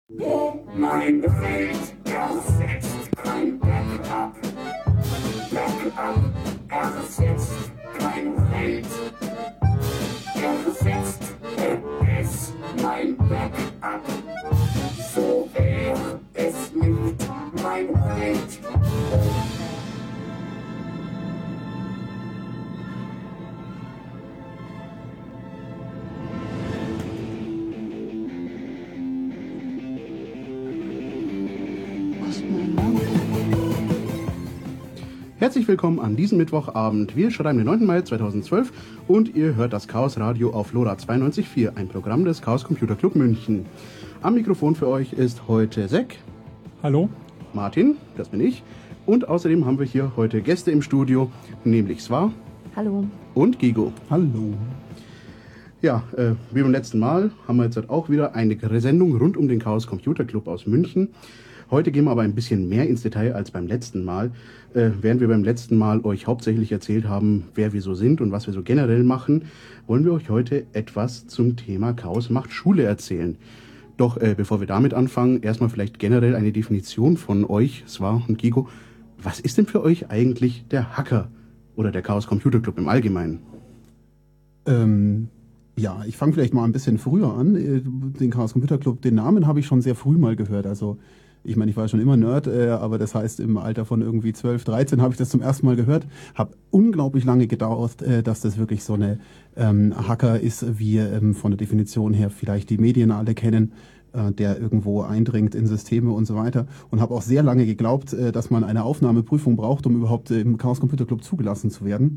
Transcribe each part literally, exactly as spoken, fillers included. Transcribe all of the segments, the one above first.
Mein Welt ersetzt kein Backup. Backup ersetzt kein Welt. Ersetzt es mein Backup. So wäre es nicht mein Welt. Herzlich willkommen an diesem Mittwochabend. Wir schreiben den neunten Mai zweitausendzwölf und ihr hört das Chaos Radio auf LoRa zweiundneunzig Komma vier, ein Programm des Chaos Computer Club München. Am Mikrofon für euch ist heute Sek. Hallo. Martin, das bin ich. Und außerdem haben wir hier heute Gäste im Studio, nämlich Sva. Hallo. Und Gigo. Hallo. Ja, äh, wie beim letzten Mal haben wir jetzt auch wieder eine Sendung rund um den Chaos Computer Club aus München. Heute gehen wir aber ein bisschen mehr ins Detail als beim letzten Mal. Äh, während wir beim letzten Mal euch hauptsächlich erzählt haben, wer wir so sind und was wir so generell machen, wollen wir euch heute etwas zum Thema Chaos macht Schule erzählen. Doch äh, bevor wir damit anfangen, erstmal vielleicht generell eine Definition von euch, Sva und Gigo. Was ist denn für euch eigentlich der Hacker oder der Chaos Computer Club im Allgemeinen? Ähm, ja, ich fange vielleicht mal ein bisschen früher an. Den Chaos Computer Club, den Namen habe ich schon sehr früh mal gehört. Also ich meine, ich war schon immer Nerd, äh, aber das heißt, im Alter von irgendwie zwölf, dreizehn habe ich das zum ersten Mal gehört. Hab unglaublich lange gedauert, äh, dass das wirklich so eine ähm, Hacker ist, wie ähm, von der Definition her vielleicht die Medien alle kennen, äh, der irgendwo eindringt in Systeme und so weiter. Und habe auch sehr lange geglaubt, äh, dass man eine Aufnahmeprüfung braucht, um überhaupt äh, im Chaos Computer Club zugelassen zu werden.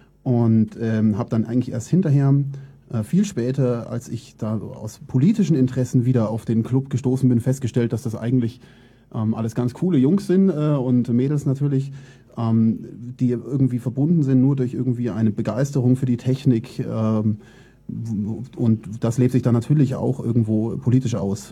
Und ähm, habe dann eigentlich erst hinterher, äh, viel später, als ich da aus politischen Interessen wieder auf den Club gestoßen bin, festgestellt, dass das eigentlich ähm, alles ganz coole Jungs sind äh, und Mädels natürlich, ähm, die irgendwie verbunden sind nur durch irgendwie eine Begeisterung für die Technik. Ähm, und das lebt sich dann natürlich auch irgendwo politisch aus.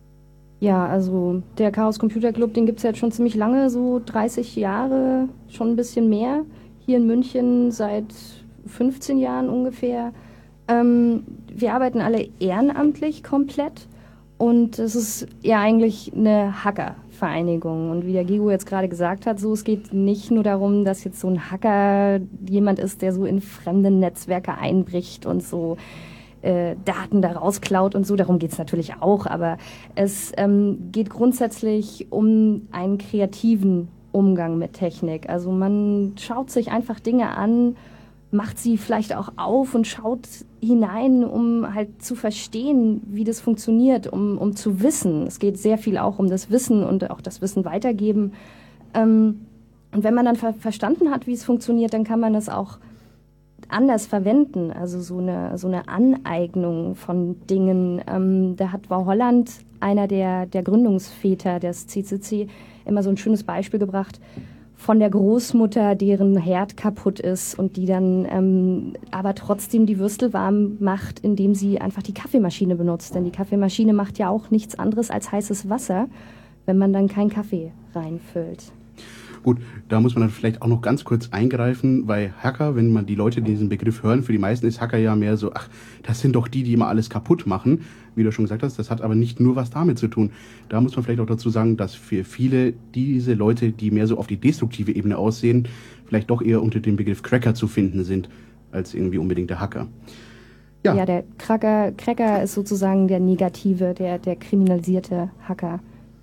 Ja, also der Chaos Computer Club, den gibt es jetzt schon ziemlich lange, so dreißig Jahre, schon ein bisschen mehr. Hier in München seit fünfzehn Jahren ungefähr. Ähm, wir arbeiten alle ehrenamtlich komplett und es ist ja eigentlich eine Hacker-Vereinigung. Und wie der Gigo jetzt gerade gesagt hat, so, es geht nicht nur darum, dass jetzt so ein Hacker jemand ist, der so in fremde Netzwerke einbricht und so äh, Daten da rausklaut und so. Darum geht es natürlich auch, aber es ähm, geht grundsätzlich um einen kreativen Umgang mit Technik. Also man schaut sich einfach Dinge an, macht sie vielleicht auch auf und schaut hinein, um halt zu verstehen, wie das funktioniert, um, um zu wissen. Es geht sehr viel auch um das Wissen und auch das Wissen weitergeben. Ähm, und wenn man dann ver- verstanden hat, wie es funktioniert, dann kann man es auch anders verwenden. Also so eine, so eine Aneignung von Dingen. Ähm, da hat Wau Holland, einer der, der Gründungsväter des C C C, immer so ein schönes Beispiel gebracht von der Großmutter, deren Herd kaputt ist und die dann ähm, aber trotzdem die Würstel warm macht, indem sie einfach die Kaffeemaschine benutzt. Denn die Kaffeemaschine macht ja auch nichts anderes als heißes Wasser, wenn man dann keinen Kaffee reinfüllt. Gut, da muss man dann vielleicht auch noch ganz kurz eingreifen, weil Hacker, wenn man die Leute diesen Begriff hören, für die meisten ist Hacker ja mehr so, ach, das sind doch die, die immer alles kaputt machen, wie du schon gesagt hast, das hat aber nicht nur was damit zu tun. Da muss man vielleicht auch dazu sagen, dass für viele diese Leute, die mehr so auf die destruktive Ebene aussehen, vielleicht doch eher unter dem Begriff Cracker zu finden sind, als irgendwie unbedingt der Hacker. Ja, ja der Cracker, Cracker ist sozusagen der negative, der, der kriminalisierte Hacker.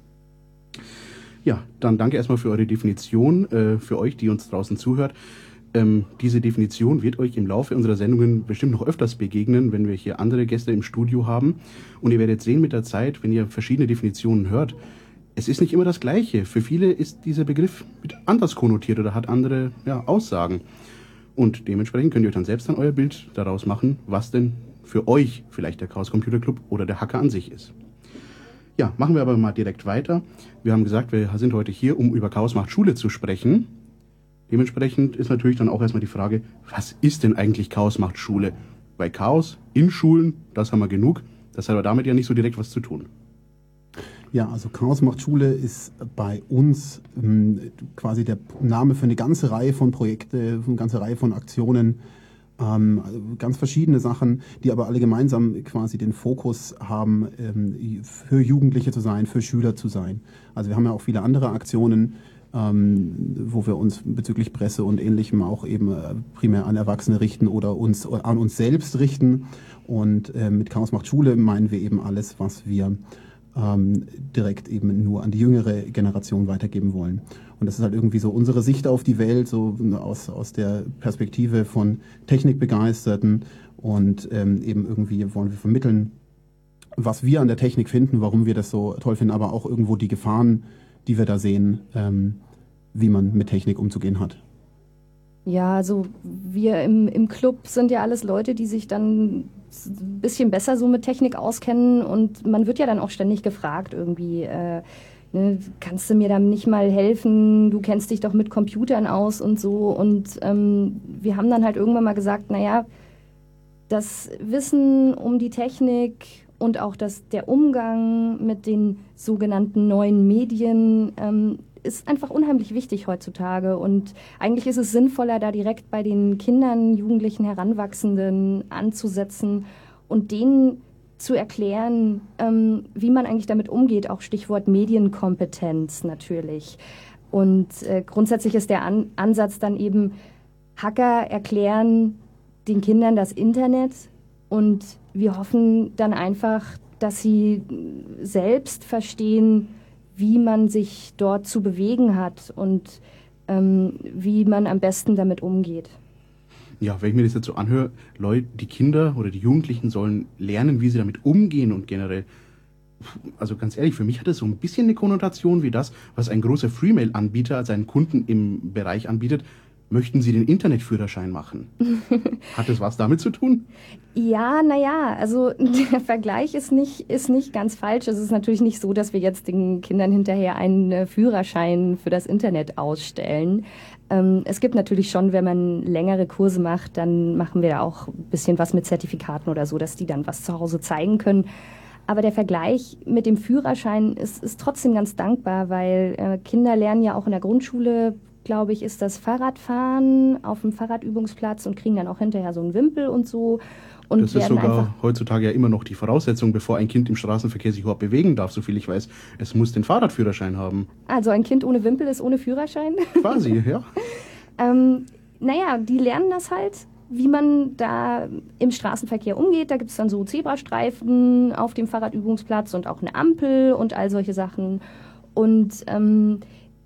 Ja, dann danke erstmal für eure Definition, äh, für euch, die uns draußen zuhört. Ähm, diese Definition wird euch im Laufe unserer Sendungen bestimmt noch öfters begegnen, wenn wir hier andere Gäste im Studio haben. Und ihr werdet sehen mit der Zeit, wenn ihr verschiedene Definitionen hört, es ist nicht immer das Gleiche. Für viele ist dieser Begriff anders konnotiert oder hat andere ja, Aussagen. Und dementsprechend könnt ihr euch dann selbst dann euer Bild daraus machen, was denn für euch vielleicht der Chaos Computer Club oder der Hacker an sich ist. Ja, machen wir aber mal direkt weiter. Wir haben gesagt, wir sind heute hier, um über Chaos macht Schule zu sprechen. Dementsprechend ist natürlich dann auch erstmal die Frage, was ist denn eigentlich Chaos macht Schule? Weil Chaos in Schulen, das haben wir genug, das hat aber damit ja nicht so direkt was zu tun. Ja, also Chaos macht Schule ist bei uns ähm, quasi der Name für eine ganze Reihe von Projekten, eine ganze Reihe von Aktionen, Ähm, also ganz verschiedene Sachen, die aber alle gemeinsam quasi den Fokus haben, ähm, für Jugendliche zu sein, für Schüler zu sein. Also wir haben ja auch viele andere Aktionen, ähm, wo wir uns bezüglich Presse und Ähnlichem auch eben äh, primär an Erwachsene richten oder uns oder an uns selbst richten. Und äh, mit Chaos macht Schule meinen wir eben alles, was wir ähm, direkt eben nur an die jüngere Generation weitergeben wollen. Und das ist halt irgendwie so unsere Sicht auf die Welt, so aus, aus der Perspektive von Technikbegeisterten. Und ähm, eben irgendwie wollen wir vermitteln, was wir an der Technik finden, warum wir das so toll finden, aber auch irgendwo die Gefahren, die wir da sehen, ähm, wie man mit Technik umzugehen hat. Ja, also wir im, im Club sind ja alles Leute, die sich dann ein bisschen besser so mit Technik auskennen und man wird ja dann auch ständig gefragt irgendwie, äh, ne, kannst du mir da nicht mal helfen, du kennst dich doch mit Computern aus und so und ähm, wir haben dann halt irgendwann mal gesagt, naja, das Wissen um die Technik und auch das, der Umgang mit den sogenannten neuen Medien ähm, ist einfach unheimlich wichtig heutzutage. Und eigentlich ist es sinnvoller, da direkt bei den Kindern, Jugendlichen, Heranwachsenden anzusetzen und denen zu erklären, ähm, wie man eigentlich damit umgeht. Auch Stichwort Medienkompetenz natürlich. Und äh, grundsätzlich ist der An- Ansatz dann eben, Hacker erklären den Kindern das Internet und wir hoffen dann einfach, dass sie selbst verstehen, wie man sich dort zu bewegen hat und ähm, wie man am besten damit umgeht. Ja, wenn ich mir das jetzt so anhöre, Leute, die Kinder oder die Jugendlichen sollen lernen, wie sie damit umgehen und generell, also ganz ehrlich, für mich hat das so ein bisschen eine Konnotation wie das, was ein großer Freemail-Anbieter seinen Kunden im Bereich anbietet. Möchten Sie den Internetführerschein machen? Hat das was damit zu tun? Ja, naja, also der Vergleich ist nicht, ist nicht ganz falsch. Es ist natürlich nicht so, dass wir jetzt den Kindern hinterher einen Führerschein für das Internet ausstellen. Ähm, es gibt natürlich schon, wenn man längere Kurse macht, dann machen wir da auch ein bisschen was mit Zertifikaten oder so, dass die dann was zu Hause zeigen können. Aber der Vergleich mit dem Führerschein ist, ist trotzdem ganz dankbar, weil äh, Kinder lernen ja auch in der Grundschule, glaube ich, ist das Fahrradfahren auf dem Fahrradübungsplatz und kriegen dann auch hinterher so einen Wimpel und so. Und das ist sogar heutzutage ja immer noch die Voraussetzung, bevor ein Kind im Straßenverkehr sich überhaupt bewegen darf, soviel ich weiß. Es muss den Fahrradführerschein haben. Also ein Kind ohne Wimpel ist ohne Führerschein? Quasi, ja. ähm, naja, die lernen das halt, wie man da im Straßenverkehr umgeht. Da gibt es dann so Zebrastreifen auf dem Fahrradübungsplatz und auch eine Ampel und all solche Sachen. Und ähm,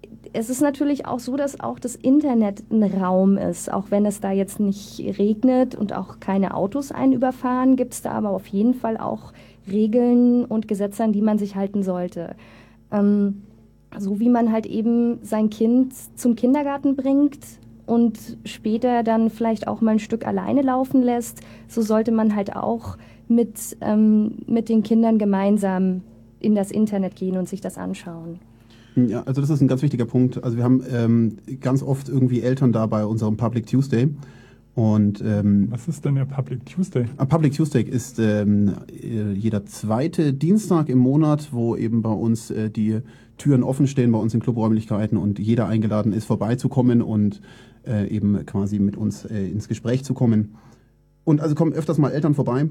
es ist natürlich auch so, dass auch das Internet ein Raum ist. Auch wenn es da jetzt nicht regnet und auch keine Autos einen überfahren, gibt es da aber auf jeden Fall auch Regeln und Gesetze, an die man sich halten sollte. Ähm, so wie man halt eben sein Kind zum Kindergarten bringt und später dann vielleicht auch mal ein Stück alleine laufen lässt, so sollte man halt auch mit, ähm, mit den Kindern gemeinsam in das Internet gehen und sich das anschauen. Ja, also das ist ein ganz wichtiger Punkt. Also wir haben ähm, ganz oft irgendwie Eltern da bei unserem Public Tuesday. Und, ähm, was ist denn der Public Tuesday? Public Tuesday ist ähm, jeder zweite Dienstag im Monat, wo eben bei uns äh, die Türen offen stehen, bei uns in Clubräumlichkeiten und jeder eingeladen ist, vorbeizukommen und äh, eben quasi mit uns äh, ins Gespräch zu kommen. Und also kommen öfters mal Eltern vorbei,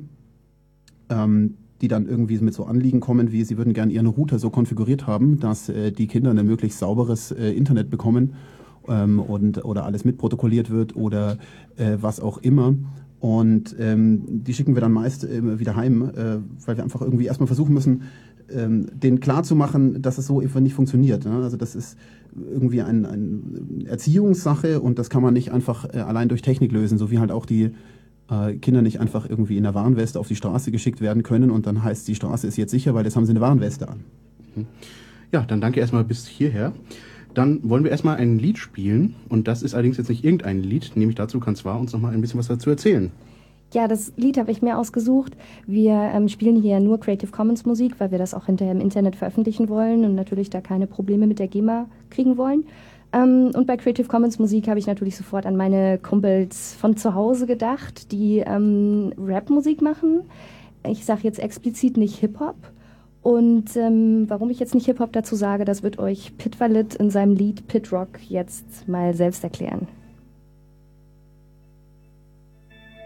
ähm, die dann irgendwie mit so Anliegen kommen, wie sie würden gerne ihren Router so konfiguriert haben, dass äh, die Kinder ein möglichst sauberes äh, Internet bekommen ähm, und oder alles mitprotokolliert wird oder äh, was auch immer. Und ähm, die schicken wir dann meist äh, wieder heim, äh, weil wir einfach irgendwie erstmal versuchen müssen, ähm, denen klarzumachen, dass es so einfach nicht funktioniert. Ne? Also das ist irgendwie eine ein Erziehungssache und das kann man nicht einfach äh, allein durch Technik lösen, so wie halt auch die Kinder nicht einfach irgendwie in der Warnweste auf die Straße geschickt werden können und dann heißt, die Straße ist jetzt sicher, weil jetzt haben sie eine Warnweste an. Ja, dann danke erstmal bis hierher. Dann wollen wir erstmal ein Lied spielen und das ist allerdings jetzt nicht irgendein Lied, nämlich dazu kann Zwar uns nochmal ein bisschen was dazu erzählen. Ja, das Lied habe ich mir ausgesucht. Wir ähm, spielen hier nur Creative Commons Musik, weil wir das auch hinterher im Internet veröffentlichen wollen und natürlich da keine Probleme mit der GEMA kriegen wollen. Um, und bei Creative Commons Musik habe ich natürlich sofort an meine Kumpels von zu Hause gedacht, die ähm, Rap-Musik machen. Ich sage jetzt explizit nicht Hip-Hop. Und ähm, warum ich jetzt nicht Hip-Hop dazu sage, das wird euch Pit Valit in seinem Lied Pit Rock jetzt mal selbst erklären.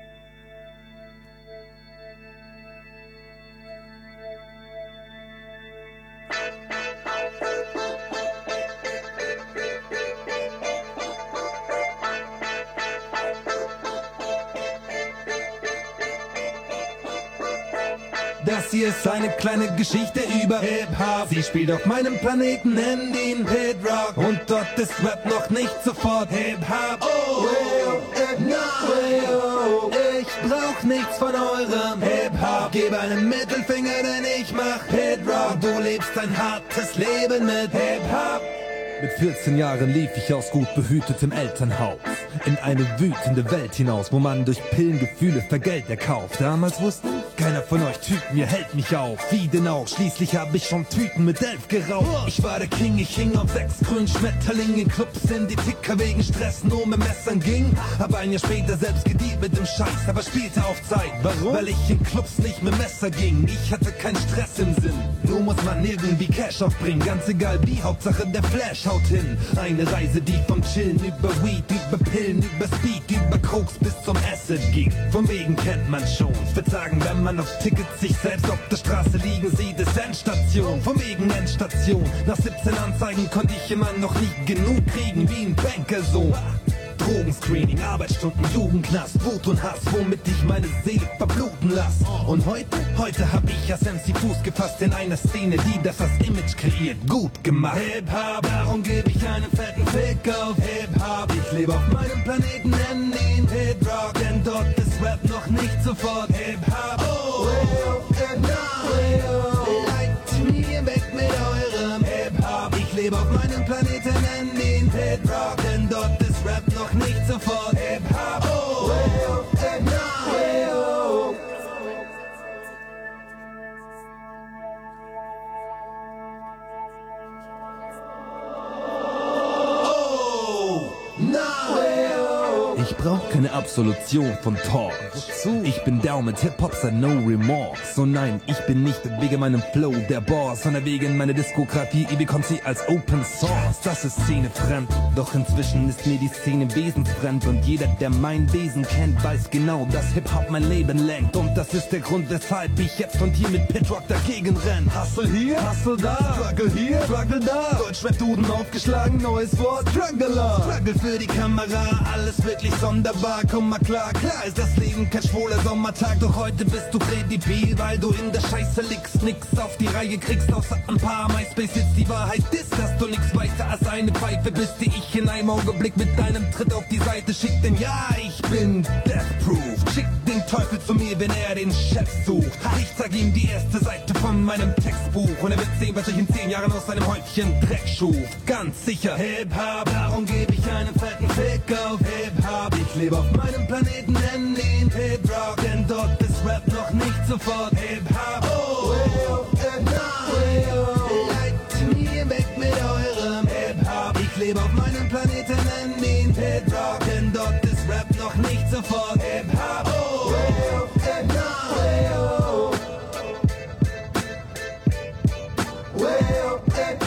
Das hier ist eine kleine Geschichte über Hip-Hop. Sie spielt auf meinem Planeten in den Pit-Rock. Und dort ist Rap noch nicht sofort Hip-Hop. Oh, well, no, ich brauch nichts von eurem Hip-Hop. Gebe einen Mittelfinger, denn ich mach Pit-Rock. Du lebst ein hartes Leben mit Hip-Hop. Mit vierzehn Jahren lief ich aus gut behütetem Elternhaus in eine wütende Welt hinaus, wo man durch Pillen Gefühle für Geld erkauft. Damals wusste keiner von euch Typen, ihr hält mich auf. Wie denn auch? Schließlich hab ich schon Tüten mit elf geraucht. Ich war der King, ich hing auf sechs grünen Schmetterlingen in Clubs, in die Ticker wegen Stress nur mit Messern ging. Hab ein Jahr später selbst gedealt mit dem Scheiß, aber spielte auf Zeit. Warum? Weil ich in Clubs nicht mit Messer ging. Ich hatte keinen Stress im Sinn. Nur muss man irgendwie Cash aufbringen, ganz egal wie, Hauptsache der Flash haut hin. Eine Reise, die vom Chillen über Weed, über Pillen, über Speed, über Koks bis zum Acid ging. Von wegen kennt man schon. Ich würd sagen, wenn man auf Tickets sich selbst auf der Straße liegen sieht, ist Endstation. Von wegen Endstation. Nach siebzehn Anzeigen konnte ich immer noch nicht genug kriegen, wie ein Bankersohn. Drogenscreening, Arbeitsstunden, Jugendknast, Wut und Hass, womit ich meine Seele verbluten lass. Und heute, heute hab ich als M C Fuß gefasst in einer Szene, die das als Image kreiert, gut gemacht. Hip-Hop, darum gebe ich einen fetten Fick auf Hip-Hop. Ich lebe auf meinem Planeten, nenn ihn Pit-Rock, denn dort ist Rap noch nicht sofort Hip-Hop. Oh, well, no, leitet mir weg mit eurem Hip-Hop. Ich lebe auf meinem Planeten, nenn ihn Pit-Rock, denn dort ist Rap noch nicht sofort Hip-Hop. Oh, well, no. Ich brauch keine Absolution von Talk. Ich bin down mit Hip-Hop, seit no remorse. So nein, ich bin nicht wegen meinem Flow der Boss, sondern wegen meiner Diskografie. Ich bekomme sie als Open Source. Das ist szenefremd, doch inzwischen ist mir die Szene wesensfremd. Und jeder, der mein Wesen kennt, weiß genau, dass Hip-Hop mein Leben lenkt. Und das ist der Grund, weshalb ich jetzt und hier mit Pit-Rock dagegen renn. Hustle hier, Hustle da, Struggle hier, Struggle da. Deutschrap-Duden aufgeschlagen, neues Wort, Struggler. Struggle für die Kamera, alles wirklich sonderbar, komm mal klar, klar ist das Leben kein schwuler Sommertag, doch heute bist du kredibil, weil du in der Scheiße liegst, nix auf die Reihe kriegst, außer ein paar MySpace jetzt die Wahrheit ist, dass du nix weiter als eine Pfeife bist, die ich in einem Augenblick mit deinem Tritt auf die Seite schick, denn ja, ich bin Death-Proof, schick den Teufel zu mir, wenn er den Chef sucht, ich zeig ihm die erste Seite von meinem Textbuch und er wird sehen, was ich in zehn Jahren aus seinem Häufchen Dreck schuf, ganz sicher Hip-Hop, darum gebe ich einen fetten Fick auf Hip-Hop. Ich lebe auf meinem Planeten, nenn ihn Pit-Rock, denn dort ist Rap noch nicht sofort Hip-Hop. Oh, well, no, leitet mir weg mit eurem Hip-Hop. Ich lebe auf meinem Planeten, nenn ihn Pit-Rock, denn dort ist Rap noch nicht sofort Hip-Hop. Oh, well, no, well,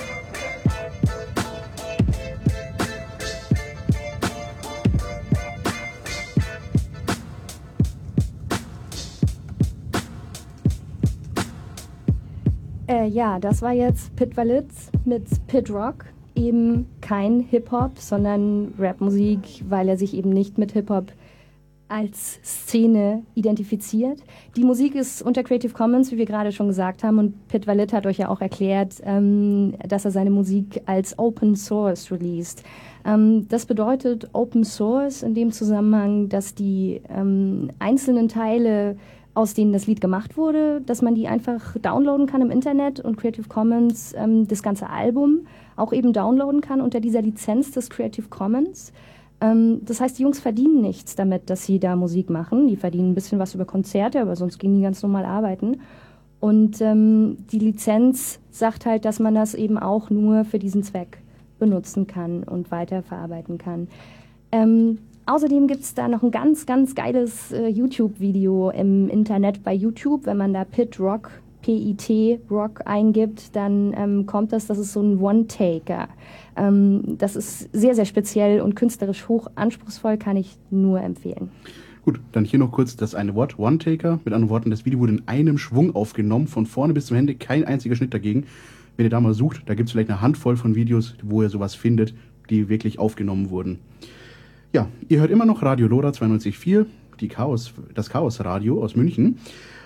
Äh, ja, das war jetzt Pit Valid mit Pit Rock. Eben kein Hip-Hop, sondern Rapmusik, weil er sich eben nicht mit Hip-Hop als Szene identifiziert. Die Musik ist unter Creative Commons, wie wir gerade schon gesagt haben, und Pit Valid hat euch ja auch erklärt, ähm, dass er seine Musik als Open Source released. Ähm, das bedeutet Open Source in dem Zusammenhang, dass die ähm, einzelnen Teile, aus denen das Lied gemacht wurde, dass man die einfach downloaden kann im Internet und Creative Commons ähm, das ganze Album auch eben downloaden kann unter dieser Lizenz des Creative Commons. Ähm, das heißt, die Jungs verdienen nichts damit, dass sie da Musik machen. Die verdienen ein bisschen was über Konzerte, aber sonst gehen die ganz normal arbeiten. Und ähm, die Lizenz sagt halt, dass man das eben auch nur für diesen Zweck benutzen kann und weiterverarbeiten kann. Ähm, Außerdem gibt es da noch ein ganz, ganz geiles äh, YouTube-Video im Internet bei YouTube. Wenn man da Pit Rock, P I T Rock eingibt, dann ähm, kommt das, das ist so ein One-Taker. Ähm, das ist sehr, sehr speziell und künstlerisch hoch anspruchsvoll, kann ich nur empfehlen. Gut, dann hier noch kurz das eine Wort, One-Taker. Mit anderen Worten, das Video wurde in einem Schwung aufgenommen, von vorne bis zum Ende, kein einziger Schnitt dagegen. Wenn ihr da mal sucht, da gibt es vielleicht eine Handvoll von Videos, wo ihr sowas findet, die wirklich aufgenommen wurden. Ja, ihr hört immer noch Radio Lora zweiundneunzig Komma vier, die Chaos, das Chaos-Radio aus München.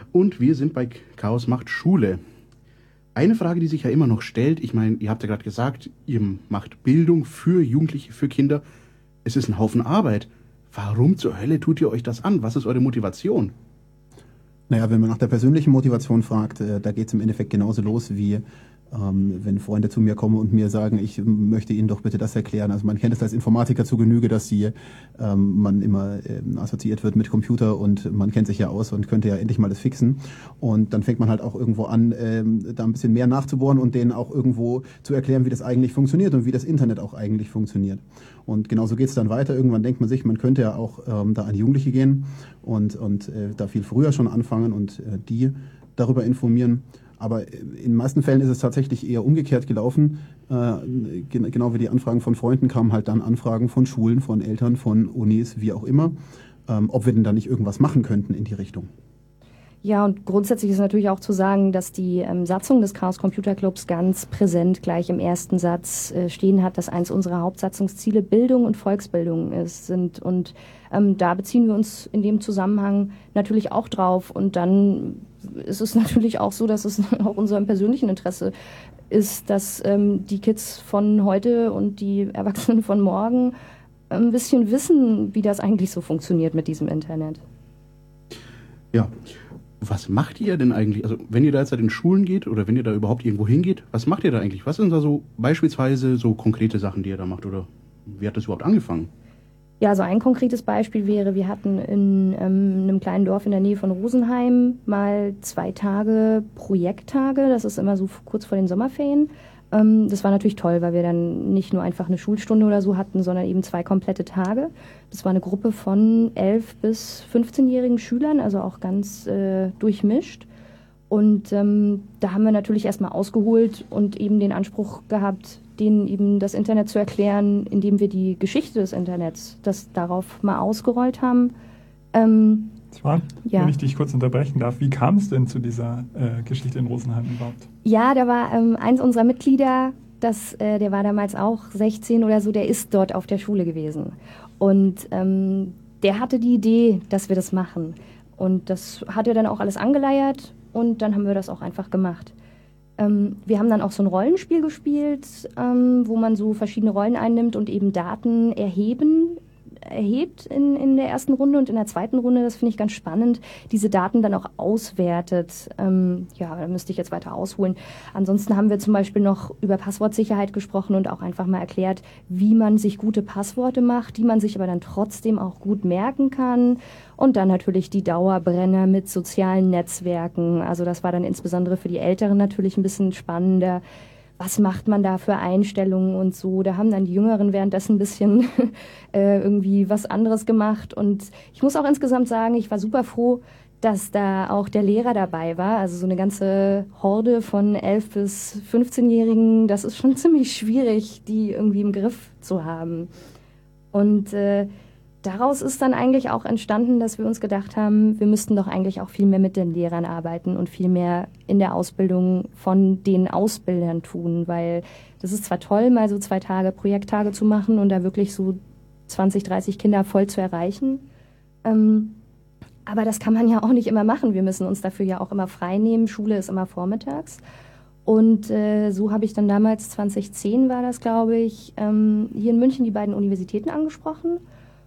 und wir sind bei Chaos macht Schule. Eine Frage, die sich ja immer noch stellt, ich meine, ihr habt ja gerade gesagt, ihr macht Bildung für Jugendliche, für Kinder. Es ist ein Haufen Arbeit. Warum zur Hölle tut ihr euch das an? Was ist eure Motivation? Naja, wenn man nach der persönlichen Motivation fragt, äh, da geht es im Endeffekt genauso los wie Ähm, wenn Freunde zu mir kommen und mir sagen, ich möchte Ihnen doch bitte das erklären. Also man kennt es als Informatiker zu Genüge, dass die, ähm, man immer ähm, assoziiert wird mit Computer und man kennt sich ja aus und könnte ja endlich mal das fixen. Und dann fängt man halt auch irgendwo an, ähm, da ein bisschen mehr nachzubohren und denen auch irgendwo zu erklären, wie das eigentlich funktioniert und wie das Internet auch eigentlich funktioniert. Und genauso geht es dann weiter. Irgendwann denkt man sich, man könnte ja auch ähm, da an Jugendliche gehen und, und äh, da viel früher schon anfangen und äh, die darüber informieren. Aber in den meisten Fällen ist es tatsächlich eher umgekehrt gelaufen. Äh, genau wie die Anfragen von Freunden kamen halt dann Anfragen von Schulen, von Eltern, von Unis, wie auch immer, ähm, ob wir denn da nicht irgendwas machen könnten in die Richtung. Ja, und grundsätzlich ist natürlich auch zu sagen, dass die ähm, Satzung des Chaos Computer Clubs ganz präsent gleich im ersten Satz äh, stehen hat, dass eins unserer Hauptsatzungsziele Bildung und Volksbildung ist, sind. Und ähm, da beziehen wir uns in dem Zusammenhang natürlich auch drauf. Und dann ist es natürlich auch so, dass es auch unserem persönlichen Interesse ist, dass ähm, die Kids von heute und die Erwachsenen von morgen ein bisschen wissen, wie das eigentlich so funktioniert mit diesem Internet. Ja. Was macht ihr denn eigentlich? Also wenn ihr da jetzt in den Schulen geht oder wenn ihr da überhaupt irgendwo hingeht, was macht ihr da eigentlich? Was sind da so beispielsweise so konkrete Sachen, die ihr da macht? Oder wie hat das überhaupt angefangen? Ja, so ein konkretes Beispiel wäre, wir hatten in ähm, einem kleinen Dorf in der Nähe von Rosenheim mal zwei Tage Projekttage. Das ist immer so kurz vor den Sommerferien. Ähm, das war natürlich toll, weil wir dann nicht nur einfach eine Schulstunde oder so hatten, sondern eben zwei komplette Tage. Das war eine Gruppe von elf- bis fünfzehnjährigen Schülern, also auch ganz äh, durchmischt. Und ähm, da haben wir natürlich erstmal ausgeholt und eben den Anspruch gehabt, denen eben das Internet zu erklären, indem wir die Geschichte des Internets, das darauf mal ausgerollt haben. Ähm, Swan, ja. Wenn ich dich kurz unterbrechen darf, wie kam es denn zu dieser äh, Geschichte in Rosenheim überhaupt? Ja, da war ähm, eins unserer Mitglieder, das, äh, der war damals auch sechzehn oder so, der ist dort auf der Schule gewesen. Und ähm, der hatte die Idee, dass wir das machen. Und das hat er dann auch alles angeleiert und dann haben wir das auch einfach gemacht. Ähm, wir haben dann auch so ein Rollenspiel gespielt, ähm, wo man so verschiedene Rollen einnimmt und eben Daten erheben, erhebt in, in der ersten Runde und in der zweiten Runde, das finde ich ganz spannend, diese Daten dann auch auswertet. Ähm, ja, da müsste ich jetzt weiter ausholen. Ansonsten haben wir zum Beispiel noch über Passwortsicherheit gesprochen und auch einfach mal erklärt, wie man sich gute Passworte macht, die man sich aber dann trotzdem auch gut merken kann. Und dann natürlich die Dauerbrenner mit sozialen Netzwerken. Also das war dann insbesondere für die Älteren natürlich ein bisschen spannender. Was macht man da für Einstellungen und so? Da haben dann die Jüngeren währenddessen ein bisschen äh, irgendwie was anderes gemacht. Und ich muss auch insgesamt sagen, ich war super froh, dass da auch der Lehrer dabei war. Also so eine ganze Horde von elf- bis fünfzehnjährigen, das ist schon ziemlich schwierig, die irgendwie im Griff zu haben. Und äh, daraus ist dann eigentlich auch entstanden, dass wir uns gedacht haben, wir müssten doch eigentlich auch viel mehr mit den Lehrern arbeiten und viel mehr in der Ausbildung von den Ausbildern tun, weil das ist zwar toll, mal so zwei Tage Projekttage zu machen und da wirklich so zwanzig, dreißig Kinder voll zu erreichen, ähm, aber das kann man ja auch nicht immer machen. Wir müssen uns dafür ja auch immer frei nehmen. Schule ist immer vormittags. Und äh, so habe ich dann damals, zwanzig zehn war das, glaube ich, ähm, hier in München die beiden Universitäten angesprochen.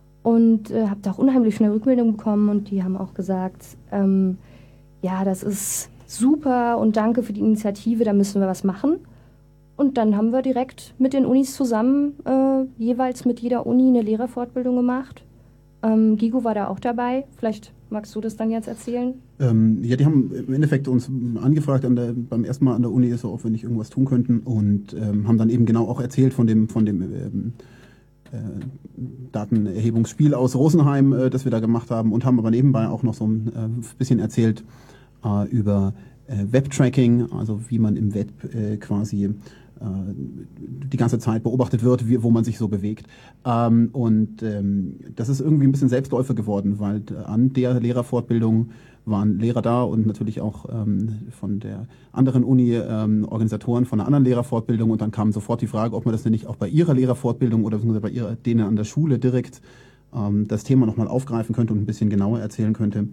Und äh, habe da auch unheimlich schnell Rückmeldung bekommen und die haben auch gesagt, ähm, ja, das ist super und danke für die Initiative, da müssen wir was machen. Und dann haben wir direkt mit den Unis zusammen äh, jeweils mit jeder Uni eine Lehrerfortbildung gemacht. Ähm, Gigo war da auch dabei, vielleicht magst du das dann jetzt erzählen? Ähm, ja, die haben im Endeffekt uns angefragt an der, beim ersten Mal an der Uni, so ob wir nicht irgendwas tun könnten und ähm, haben dann eben genau auch erzählt von dem, von dem ähm, Äh, Datenerhebungsspiel aus Rosenheim, äh, das wir da gemacht haben und haben aber nebenbei auch noch so ein äh, bisschen erzählt äh, über äh, Web-Tracking, also wie man im Web äh, quasi äh, die ganze Zeit beobachtet wird, wie, wo man sich so bewegt. Ähm, und ähm, das ist irgendwie ein bisschen Selbstläufer geworden, weil an der Lehrerfortbildung waren Lehrer da und natürlich auch ähm, von der anderen Uni ähm, Organisatoren von einer anderen Lehrerfortbildung und dann kam sofort die Frage, ob man das denn nicht auch bei ihrer Lehrerfortbildung oder bei ihrer, denen an der Schule direkt ähm, das Thema nochmal aufgreifen könnte und ein bisschen genauer erzählen könnte.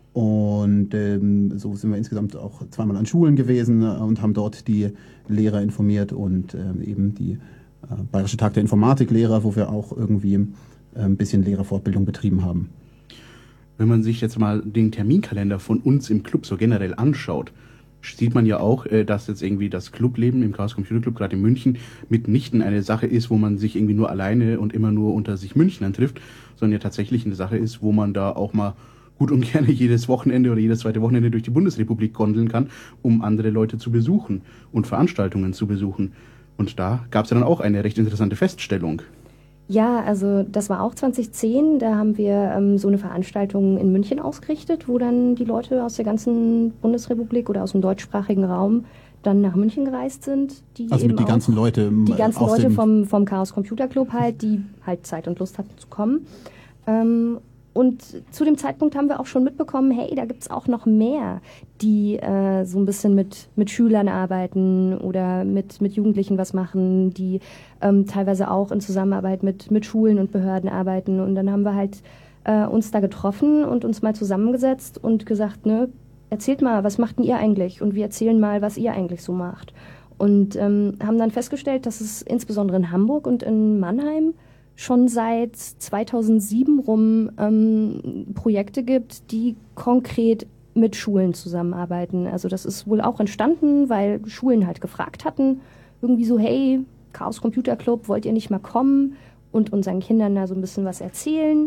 Und ähm, so sind wir insgesamt auch zweimal an Schulen gewesen äh, und haben dort die Lehrer informiert und ähm, eben die äh, Bayerische Tag der Informatiklehrer, wo wir auch irgendwie äh, ein bisschen Lehrerfortbildung betrieben haben. Wenn man sich jetzt mal den Terminkalender von uns im Club so generell anschaut, sieht man ja auch, äh, dass jetzt irgendwie das Clubleben im Chaos Computer Club, gerade in München, mitnichten eine Sache ist, wo man sich irgendwie nur alleine und immer nur unter sich Münchnern trifft, sondern ja tatsächlich eine Sache ist, wo man da auch mal gut und gerne jedes Wochenende oder jedes zweite Wochenende durch die Bundesrepublik gondeln kann, um andere Leute zu besuchen und Veranstaltungen zu besuchen. Und da gab es ja dann auch eine recht interessante Feststellung. Ja, also das war auch zwanzig zehn, da haben wir ähm, so eine Veranstaltung in München ausgerichtet, wo dann die Leute aus der ganzen Bundesrepublik oder aus dem deutschsprachigen Raum dann nach München gereist sind. Die Also eben mit die auch, ganzen Leute. Die ganzen aus Leute dem vom, vom Chaos Computer Club halt, die halt Zeit und Lust hatten zu kommen. Ähm, Und zu dem Zeitpunkt haben wir auch schon mitbekommen, hey, da gibt es auch noch mehr, die äh, so ein bisschen mit, mit Schülern arbeiten oder mit, mit Jugendlichen was machen, die ähm, teilweise auch in Zusammenarbeit mit, mit Schulen und Behörden arbeiten. Und dann haben wir halt äh, uns da getroffen und uns mal zusammengesetzt und gesagt, ne, erzählt mal, was macht denn ihr eigentlich? Und wir erzählen mal, was ihr eigentlich so macht. Und ähm, haben dann festgestellt, dass es insbesondere in Hamburg und in Mannheim schon seit zweitausendsieben rum ähm, Projekte gibt, die konkret mit Schulen zusammenarbeiten. Also das ist wohl auch entstanden, weil Schulen halt gefragt hatten, irgendwie so, hey, Chaos Computer Club, wollt ihr nicht mal kommen und unseren Kindern da so ein bisschen was erzählen?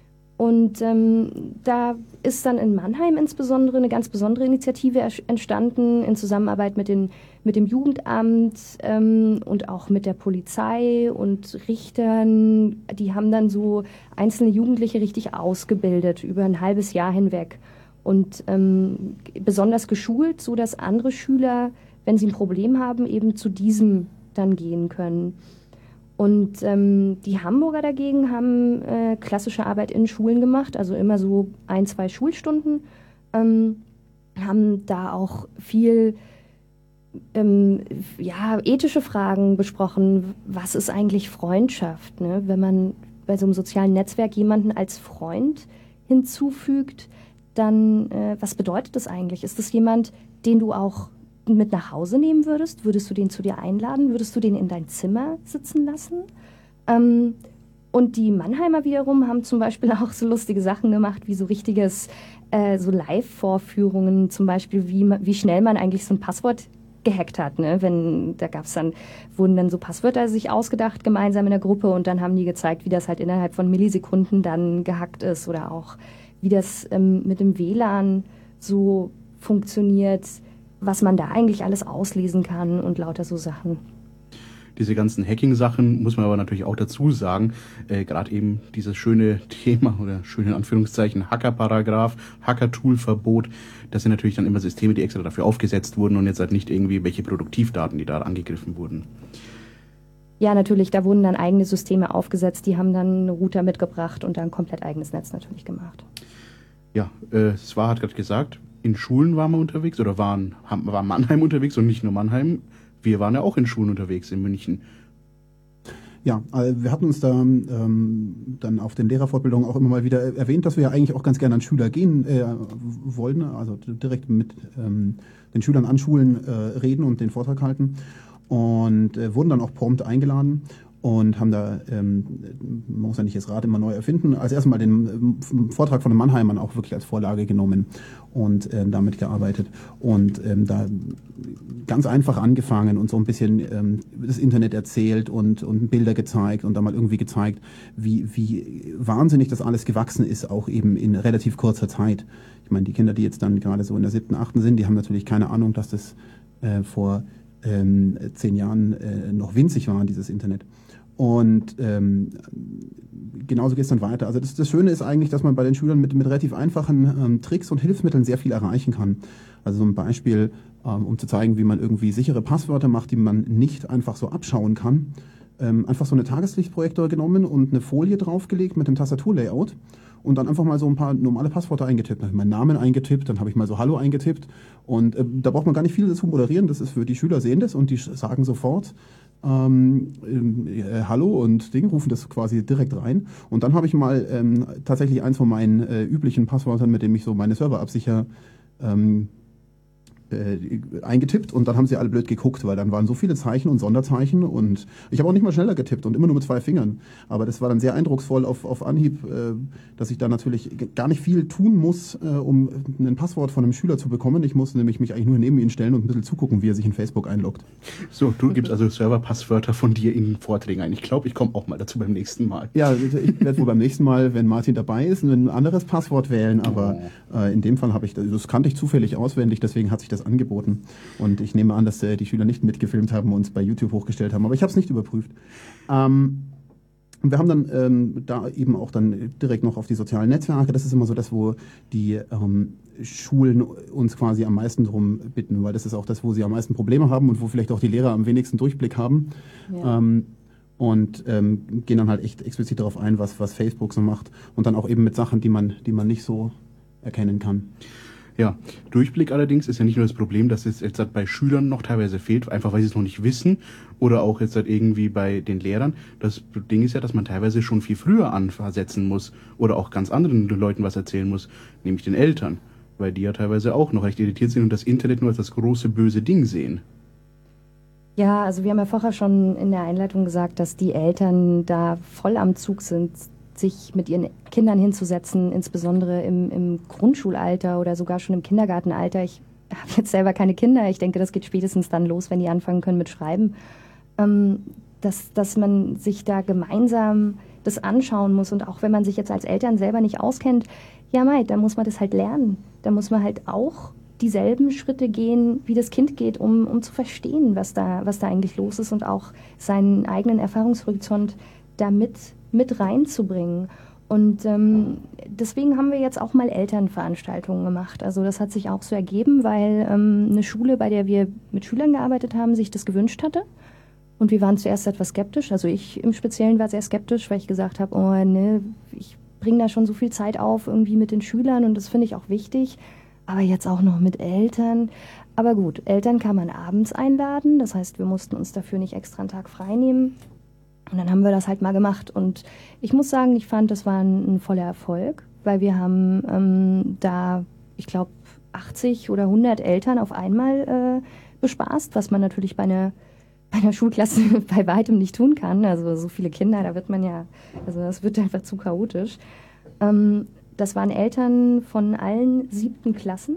Und ähm, da ist dann in Mannheim insbesondere eine ganz besondere Initiative entstanden in Zusammenarbeit mit, den, mit dem Jugendamt ähm, und auch mit der Polizei und Richtern. Die haben dann so einzelne Jugendliche richtig ausgebildet über ein halbes Jahr hinweg und ähm, besonders geschult, sodass andere Schüler, wenn sie ein Problem haben, eben zu diesem dann gehen können. Und ähm, die Hamburger dagegen haben äh, klassische Arbeit in Schulen gemacht, also immer so ein, zwei Schulstunden, ähm, haben da auch viel ähm, ja, ethische Fragen besprochen. Was ist eigentlich Freundschaft, ne? Wenn man bei so einem sozialen Netzwerk jemanden als Freund hinzufügt, dann äh, was bedeutet das eigentlich? Ist das jemand, den du auch mit nach Hause nehmen würdest? Würdest du den zu dir einladen? Würdest du den in dein Zimmer sitzen lassen? Ähm, und die Mannheimer wiederum haben zum Beispiel auch so lustige Sachen gemacht, wie so richtiges, äh, so Live-Vorführungen, zum Beispiel, wie, wie schnell man eigentlich so ein Passwort gehackt hat. Ne? Wenn, da gab's dann, wurden dann so Passwörter sich ausgedacht gemeinsam in der Gruppe und dann haben die gezeigt, wie das halt innerhalb von Millisekunden dann gehackt ist oder auch, wie das ähm, mit dem W L A N so funktioniert, was man da eigentlich alles auslesen kann und lauter so Sachen. Diese ganzen Hacking-Sachen muss man aber natürlich auch dazu sagen, äh, gerade eben dieses schöne Thema oder schöne in Anführungszeichen Hacker-Paragraph, Hacker-Tool-Verbot, das sind natürlich dann immer Systeme, die extra dafür aufgesetzt wurden und jetzt halt nicht irgendwie welche Produktivdaten, die da angegriffen wurden. Ja, natürlich, da wurden dann eigene Systeme aufgesetzt, die haben dann einen Router mitgebracht und dann ein komplett eigenes Netz natürlich gemacht. Ja, äh, Sva hat gerade gesagt, in Schulen waren wir unterwegs oder waren, war Mannheim unterwegs und nicht nur Mannheim. Wir waren ja auch in Schulen unterwegs in München. Ja, wir hatten uns da ähm, dann auf den Lehrerfortbildungen auch immer mal wieder erwähnt, dass wir ja eigentlich auch ganz gerne an Schüler gehen äh, wollten, also direkt mit ähm, den Schülern an Schulen äh, reden und den Vortrag halten und äh, wurden dann auch prompt eingeladen. Und haben da, ähm, man muss ja nicht das Rad immer neu erfinden, als erstmal den ähm, Vortrag von den Mannheimern auch wirklich als Vorlage genommen und ähm, damit gearbeitet. Und ähm, da ganz einfach angefangen und so ein bisschen ähm, das Internet erzählt und, und Bilder gezeigt und da mal irgendwie gezeigt, wie, wie wahnsinnig das alles gewachsen ist, auch eben in relativ kurzer Zeit. Ich meine, die Kinder, die jetzt dann gerade so in der siebten, achten sind, die haben natürlich keine Ahnung, dass das äh, vor ähm, zehn Jahren äh, noch winzig war, dieses Internet. Und ähm, genauso geht es dann weiter. Also das, das Schöne ist eigentlich, dass man bei den Schülern mit, mit relativ einfachen ähm, Tricks und Hilfsmitteln sehr viel erreichen kann. Also so ein Beispiel, ähm, um zu zeigen, wie man irgendwie sichere Passwörter macht, die man nicht einfach so abschauen kann. Ähm, einfach so eine Tageslichtprojektor genommen und eine Folie draufgelegt mit dem Tastaturlayout und dann einfach mal so ein paar normale Passwörter eingetippt. Dann habe ich meinen Namen eingetippt, dann habe ich mal so Hallo eingetippt und äh, da braucht man gar nicht viel dazu moderieren. Das ist für die Schüler sehen das und die sagen sofort, ähm, äh, Hallo und Ding, rufen das quasi direkt rein. Und dann habe ich mal ähm, tatsächlich eins von meinen äh, üblichen Passwörtern, mit dem ich so meine Server absichere, ähm, äh, eingetippt und dann haben sie alle blöd geguckt, weil dann waren so viele Zeichen und Sonderzeichen und ich habe auch nicht mal schneller getippt und immer nur mit zwei Fingern. Aber das war dann sehr eindrucksvoll auf, auf Anhieb, äh, dass ich da natürlich gar nicht viel tun muss, äh, um ein Passwort von einem Schüler zu bekommen. Ich muss nämlich mich eigentlich nur neben ihn stellen und ein bisschen zugucken, wie er sich in Facebook einloggt. So, du gibst also Serverpasswörter von dir in Vorträgen ein. Ich glaube, ich komme auch mal dazu beim nächsten Mal. Ja, ich werde wohl beim nächsten Mal, wenn Martin dabei ist, ein anderes Passwort wählen, aber Oh. äh, in dem Fall habe ich, das kannte ich zufällig auswendig, deswegen hat sich das angeboten. Und ich nehme an, dass äh, die Schüler nicht mitgefilmt haben und es bei YouTube hochgestellt haben, aber ich habe es nicht überprüft. Ähm, wir haben dann ähm, da eben auch dann direkt noch auf die sozialen Netzwerke. Das ist immer so das, wo die ähm, Schulen uns quasi am meisten drum bitten, weil das ist auch das, wo sie am meisten Probleme haben und wo vielleicht auch die Lehrer am wenigsten Durchblick haben. Ja. Ähm, und ähm, gehen dann halt echt explizit darauf ein, was, was Facebook so macht. Und dann auch eben mit Sachen, die man, die man nicht so erkennen kann. Ja, Durchblick allerdings ist ja nicht nur das Problem, dass es jetzt halt bei Schülern noch teilweise fehlt, einfach weil sie es noch nicht wissen oder auch jetzt halt irgendwie bei den Lehrern. Das Ding ist ja, dass man teilweise schon viel früher ansetzen muss oder auch ganz anderen Leuten was erzählen muss, nämlich den Eltern, weil die ja teilweise auch noch recht irritiert sind und das Internet nur als das große böse Ding sehen. Ja, also wir haben ja vorher schon in der Einleitung gesagt, dass die Eltern da voll am Zug sind, sich mit ihren Kindern hinzusetzen, insbesondere im, im Grundschulalter oder sogar schon im Kindergartenalter. Ich habe jetzt selber keine Kinder. Ich denke, das geht spätestens dann los, wenn die anfangen können mit Schreiben. Ähm, dass, dass man sich da gemeinsam das anschauen muss. Und auch wenn man sich jetzt als Eltern selber nicht auskennt, ja mei, dann muss man das halt lernen. Da muss man halt auch dieselben Schritte gehen, wie das Kind geht, um, um zu verstehen, was da, was da eigentlich los ist und auch seinen eigenen Erfahrungshorizont damit mit reinzubringen. Und ähm, deswegen haben wir jetzt auch mal Elternveranstaltungen gemacht. Also das hat sich auch so ergeben, weil ähm, eine Schule, bei der wir mit Schülern gearbeitet haben, sich das gewünscht hatte. Und wir waren zuerst etwas skeptisch. Also ich im Speziellen war sehr skeptisch, weil ich gesagt habe, oh ne, ich bringe da schon so viel Zeit auf irgendwie mit den Schülern und das finde ich auch wichtig. Aber jetzt auch noch mit Eltern. Aber gut, Eltern kann man abends einladen. Das heißt, wir mussten uns dafür nicht extra einen Tag frei nehmen. Und dann haben wir das halt mal gemacht. Und ich muss sagen, ich fand, das war ein, ein voller Erfolg, weil wir haben ähm, da, ich glaube, achtzig oder hundert Eltern auf einmal äh, bespaßt, was man natürlich bei einer, bei einer Schulklasse bei weitem nicht tun kann. Also so viele Kinder, da wird man ja, also das wird einfach zu chaotisch. Ähm, das waren Eltern von allen siebten Klassen.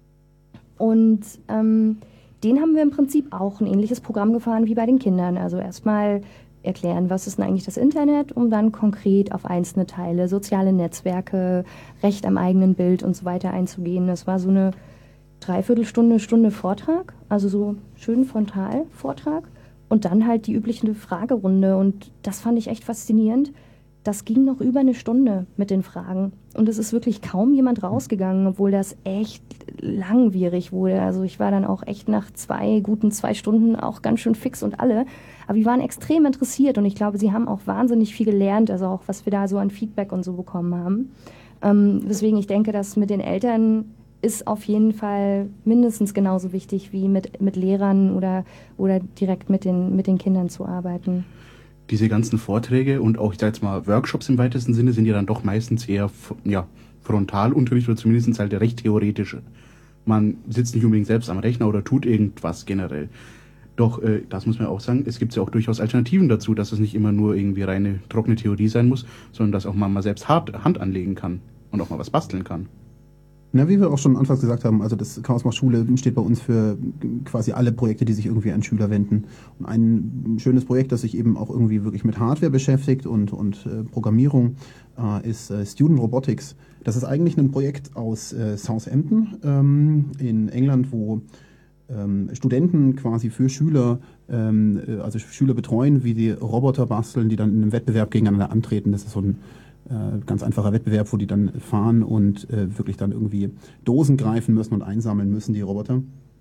Und ähm, denen haben wir im Prinzip auch ein ähnliches Programm gefahren wie bei den Kindern. Also erstmal erklären, was ist denn eigentlich das Internet, um dann konkret auf einzelne Teile, soziale Netzwerke, Recht am eigenen Bild und so weiter einzugehen. Das war so eine Dreiviertelstunde, Stunde Vortrag, also so schön frontal Vortrag und dann halt die übliche Fragerunde und das fand ich echt faszinierend. Das ging noch über eine Stunde mit den Fragen und es ist wirklich kaum jemand rausgegangen, obwohl das echt langwierig wurde. Also ich war dann auch echt nach zwei guten zwei Stunden auch ganz schön fix und alle. Aber die waren extrem interessiert und ich glaube, sie haben auch wahnsinnig viel gelernt, also auch was wir da so an Feedback und so bekommen haben. Ähm, weswegen ich denke, dass mit den Eltern ist auf jeden Fall mindestens genauso wichtig wie mit, mit Lehrern oder, oder direkt mit den, mit den Kindern zu arbeiten. Diese ganzen Vorträge und auch, ich sag jetzt mal, Workshops im weitesten Sinne sind ja dann doch meistens eher ja, Frontalunterricht oder zumindest halt recht theoretische. Man sitzt nicht unbedingt selbst am Rechner oder tut irgendwas generell. Doch, äh, das muss man auch sagen, es gibt ja auch durchaus Alternativen dazu, dass es nicht immer nur irgendwie reine trockene Theorie sein muss, sondern dass auch man mal selbst hart, Hand anlegen kann und auch mal was basteln kann. Na, wie wir auch schon anfangs gesagt haben, also das Chaos macht Schule steht bei uns für quasi alle Projekte, die sich irgendwie an Schüler wenden. Und ein schönes Projekt, das sich eben auch irgendwie wirklich mit Hardware beschäftigt und, und äh, Programmierung, äh, ist äh, Student Robotics. Das ist eigentlich ein Projekt aus äh, Southampton ähm, in England, wo ähm, Studenten quasi für Schüler, ähm, also Schüler betreuen, wie die Roboter basteln, die dann in einem Wettbewerb gegeneinander antreten. Das ist so ein Äh, ganz einfacher Wettbewerb, wo die dann fahren und äh, wirklich dann irgendwie Dosen greifen müssen und einsammeln müssen, die Roboter.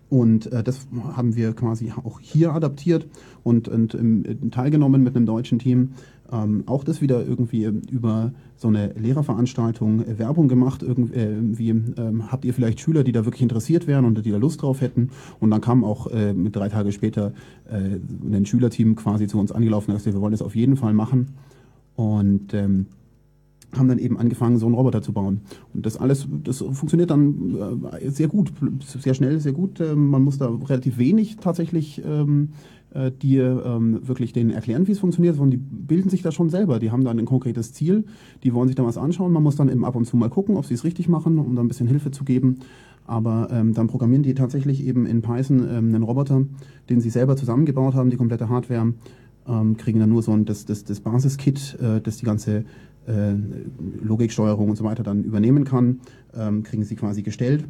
Und äh, das haben wir quasi auch hier adaptiert und, und ähm, teilgenommen mit einem deutschen Team. Ähm, auch das wieder irgendwie über so eine Lehrerveranstaltung äh, Werbung gemacht. Irgend, äh, wie, ähm, habt ihr vielleicht Schüler, die da wirklich interessiert wären und die da Lust drauf hätten? Und dann kam auch äh, drei Tage später äh, ein Schülerteam quasi zu uns angelaufen und gesagt, wir wollen das auf jeden Fall machen. Und ähm, haben dann eben angefangen, so einen Roboter zu bauen. Und das alles, das funktioniert dann äh, sehr gut, sehr schnell, sehr gut. Ähm, man muss da relativ wenig tatsächlich ähm, äh, die ähm, wirklich denen erklären, wie es funktioniert, sondern die bilden sich da schon selber. Die haben dann ein konkretes Ziel, die wollen sich da was anschauen. Man muss dann eben ab und zu mal gucken, ob sie es richtig machen, um da ein bisschen Hilfe zu geben. Aber ähm, dann programmieren die tatsächlich eben in Python ähm, einen Roboter, den sie selber zusammengebaut haben, die komplette Hardware, ähm, kriegen dann nur so ein das, das, das Basiskit, äh, das die ganze Äh, Logiksteuerung und so weiter dann übernehmen kann, ähm, kriegen sie quasi gestellt.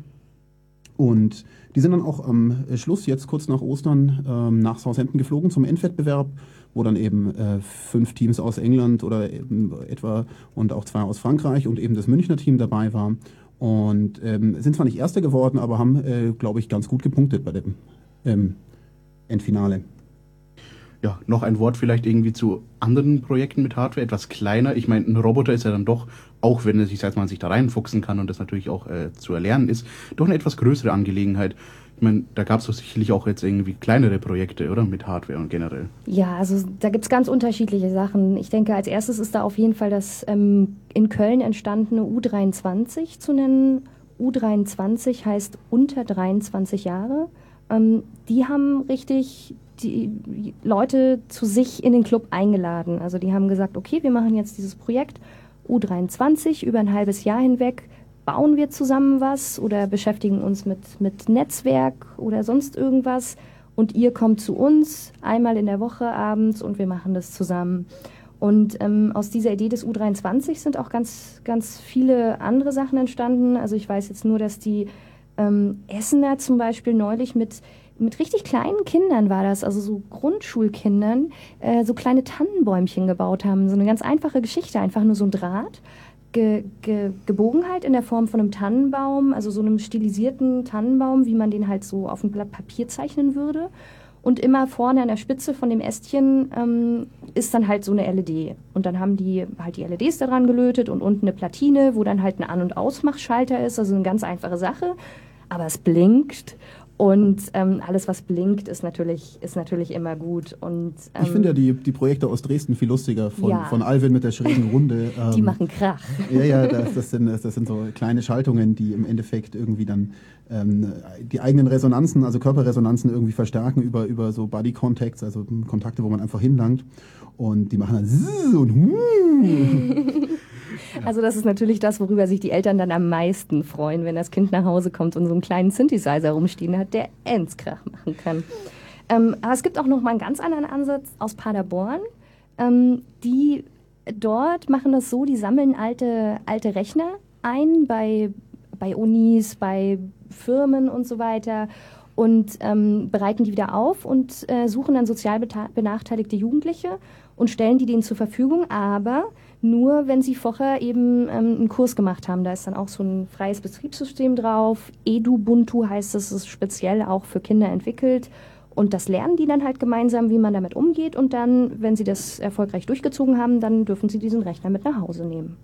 Und die sind dann auch am Schluss, jetzt kurz nach Ostern, ähm, nach Southampton geflogen zum Endwettbewerb, wo dann eben äh, fünf Teams aus England oder eben etwa und auch zwei aus Frankreich und eben das Münchner Team dabei war. Und ähm, sind zwar nicht Erster geworden, aber haben, äh, glaube ich, ganz gut gepunktet bei dem ähm, Endfinale. Ja, noch ein Wort vielleicht irgendwie zu anderen Projekten mit Hardware, etwas kleiner. Ich meine, ein Roboter ist ja dann doch, auch wenn er sich, als man sich da reinfuchsen kann und das natürlich auch äh, zu erlernen ist, doch eine etwas größere Angelegenheit. Ich meine, da gab es doch sicherlich auch jetzt irgendwie kleinere Projekte, oder? Mit Hardware und generell. Ja, also da gibt es ganz unterschiedliche Sachen. Ich denke, als erstes ist da auf jeden Fall das ähm, in Köln entstandene U dreiundzwanzig zu nennen. U dreiundzwanzig heißt unter dreiundzwanzig Jahre. Ähm, die haben richtig die Leute zu sich in den Club eingeladen. Also die haben gesagt, okay, wir machen jetzt dieses Projekt U dreiundzwanzig über ein halbes Jahr hinweg, bauen wir zusammen was oder beschäftigen uns mit, mit Netzwerk oder sonst irgendwas und ihr kommt zu uns einmal in der Woche abends und wir machen das zusammen. Und ähm, aus dieser Idee des U dreiundzwanzig sind auch ganz, ganz viele andere Sachen entstanden. Also ich weiß jetzt nur, dass die ähm, Essener zum Beispiel neulich mit Mit richtig kleinen Kindern war das, also so Grundschulkindern, äh, so kleine Tannenbäumchen gebaut haben. So eine ganz einfache Geschichte, einfach nur so ein Draht, ge, ge, gebogen halt in der Form von einem Tannenbaum, also so einem stilisierten Tannenbaum, wie man den halt so auf ein Blatt Papier zeichnen würde. Und immer vorne an der Spitze von dem Ästchen ähm, ist dann halt so eine L E D. Und dann haben die halt die L E Ds da dran gelötet und unten eine Platine, wo dann halt ein An- und Ausmachschalter ist, also eine ganz einfache Sache. Aber es blinkt. Und ähm, alles, was blinkt, ist natürlich, ist natürlich immer gut. Und, ähm, ich finde ja die, die Projekte aus Dresden viel lustiger, von, ja. von Alvin mit der schrägen Runde. Ähm, die machen Krach. Ja, ja, das, das, sind, das sind so kleine Schaltungen, die im Endeffekt irgendwie dann ähm, die eigenen Resonanzen, also Körperresonanzen irgendwie verstärken über, über so Body Contacts, also Kontakte, wo man einfach hinlangt. Und die machen dann Zzz und Hu. Also das ist natürlich das, worüber sich die Eltern dann am meisten freuen, wenn das Kind nach Hause kommt und so einen kleinen Synthesizer rumstehen hat, der Endskrach machen kann. Ähm, aber es gibt auch noch mal einen ganz anderen Ansatz aus Paderborn. Ähm, die dort machen das so, die sammeln alte, alte Rechner ein bei, bei Unis, bei Firmen und so weiter und ähm, bereiten die wieder auf und äh, suchen dann sozial benachteiligte Jugendliche und stellen die denen zur Verfügung, aber nur, wenn sie vorher eben ähm, einen Kurs gemacht haben. Da ist dann auch so ein freies Betriebssystem drauf. Edubuntu heißt es, ist speziell auch für Kinder entwickelt. Und das lernen die dann halt gemeinsam, wie man damit umgeht. Und dann, wenn sie das erfolgreich durchgezogen haben, dann dürfen sie diesen Rechner mit nach Hause nehmen.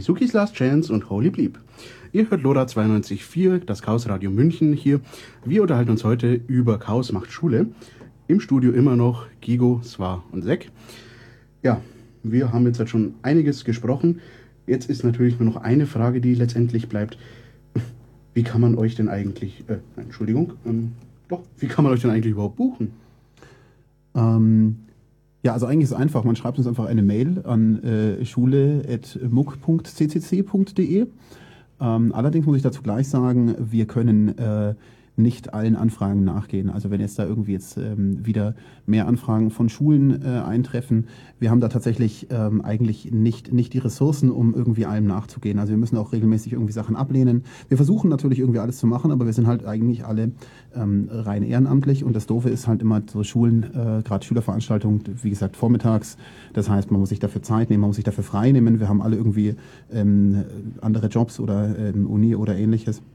Mizukis Last Chance und Holy Bleep. Ihr hört Lora zweiundneunzig Komma vier, das Chaos Radio München hier. Wir unterhalten uns heute über Chaos macht Schule. Im Studio immer noch Gigo, Swa und Sek. Ja, wir haben jetzt halt schon einiges gesprochen. Jetzt ist natürlich nur noch eine Frage, die letztendlich bleibt. Wie kann man euch denn eigentlich, äh, nein, Entschuldigung, ähm, doch, wie kann man euch denn eigentlich überhaupt buchen? Ähm, ja, also eigentlich ist es einfach. Man schreibt uns einfach eine Mail an äh, schule at muck punkt c c c punkt d e. Ähm, allerdings muss ich dazu gleich sagen, wir können äh, nicht allen Anfragen nachgehen. Also wenn jetzt da irgendwie jetzt ähm, wieder mehr Anfragen von Schulen äh, eintreffen, wir haben da tatsächlich ähm, eigentlich nicht, nicht die Ressourcen, um irgendwie allem nachzugehen. Also wir müssen auch regelmäßig irgendwie Sachen ablehnen. Wir versuchen natürlich irgendwie alles zu machen, aber wir sind halt eigentlich alle ähm, rein ehrenamtlich und das Doofe ist halt immer so Schulen, äh, gerade Schülerveranstaltungen, wie gesagt, vormittags. Das heißt, man muss sich dafür Zeit nehmen, man muss sich dafür frei nehmen. Wir haben alle irgendwie ähm, andere Jobs oder ähm, Uni oder ähnliches.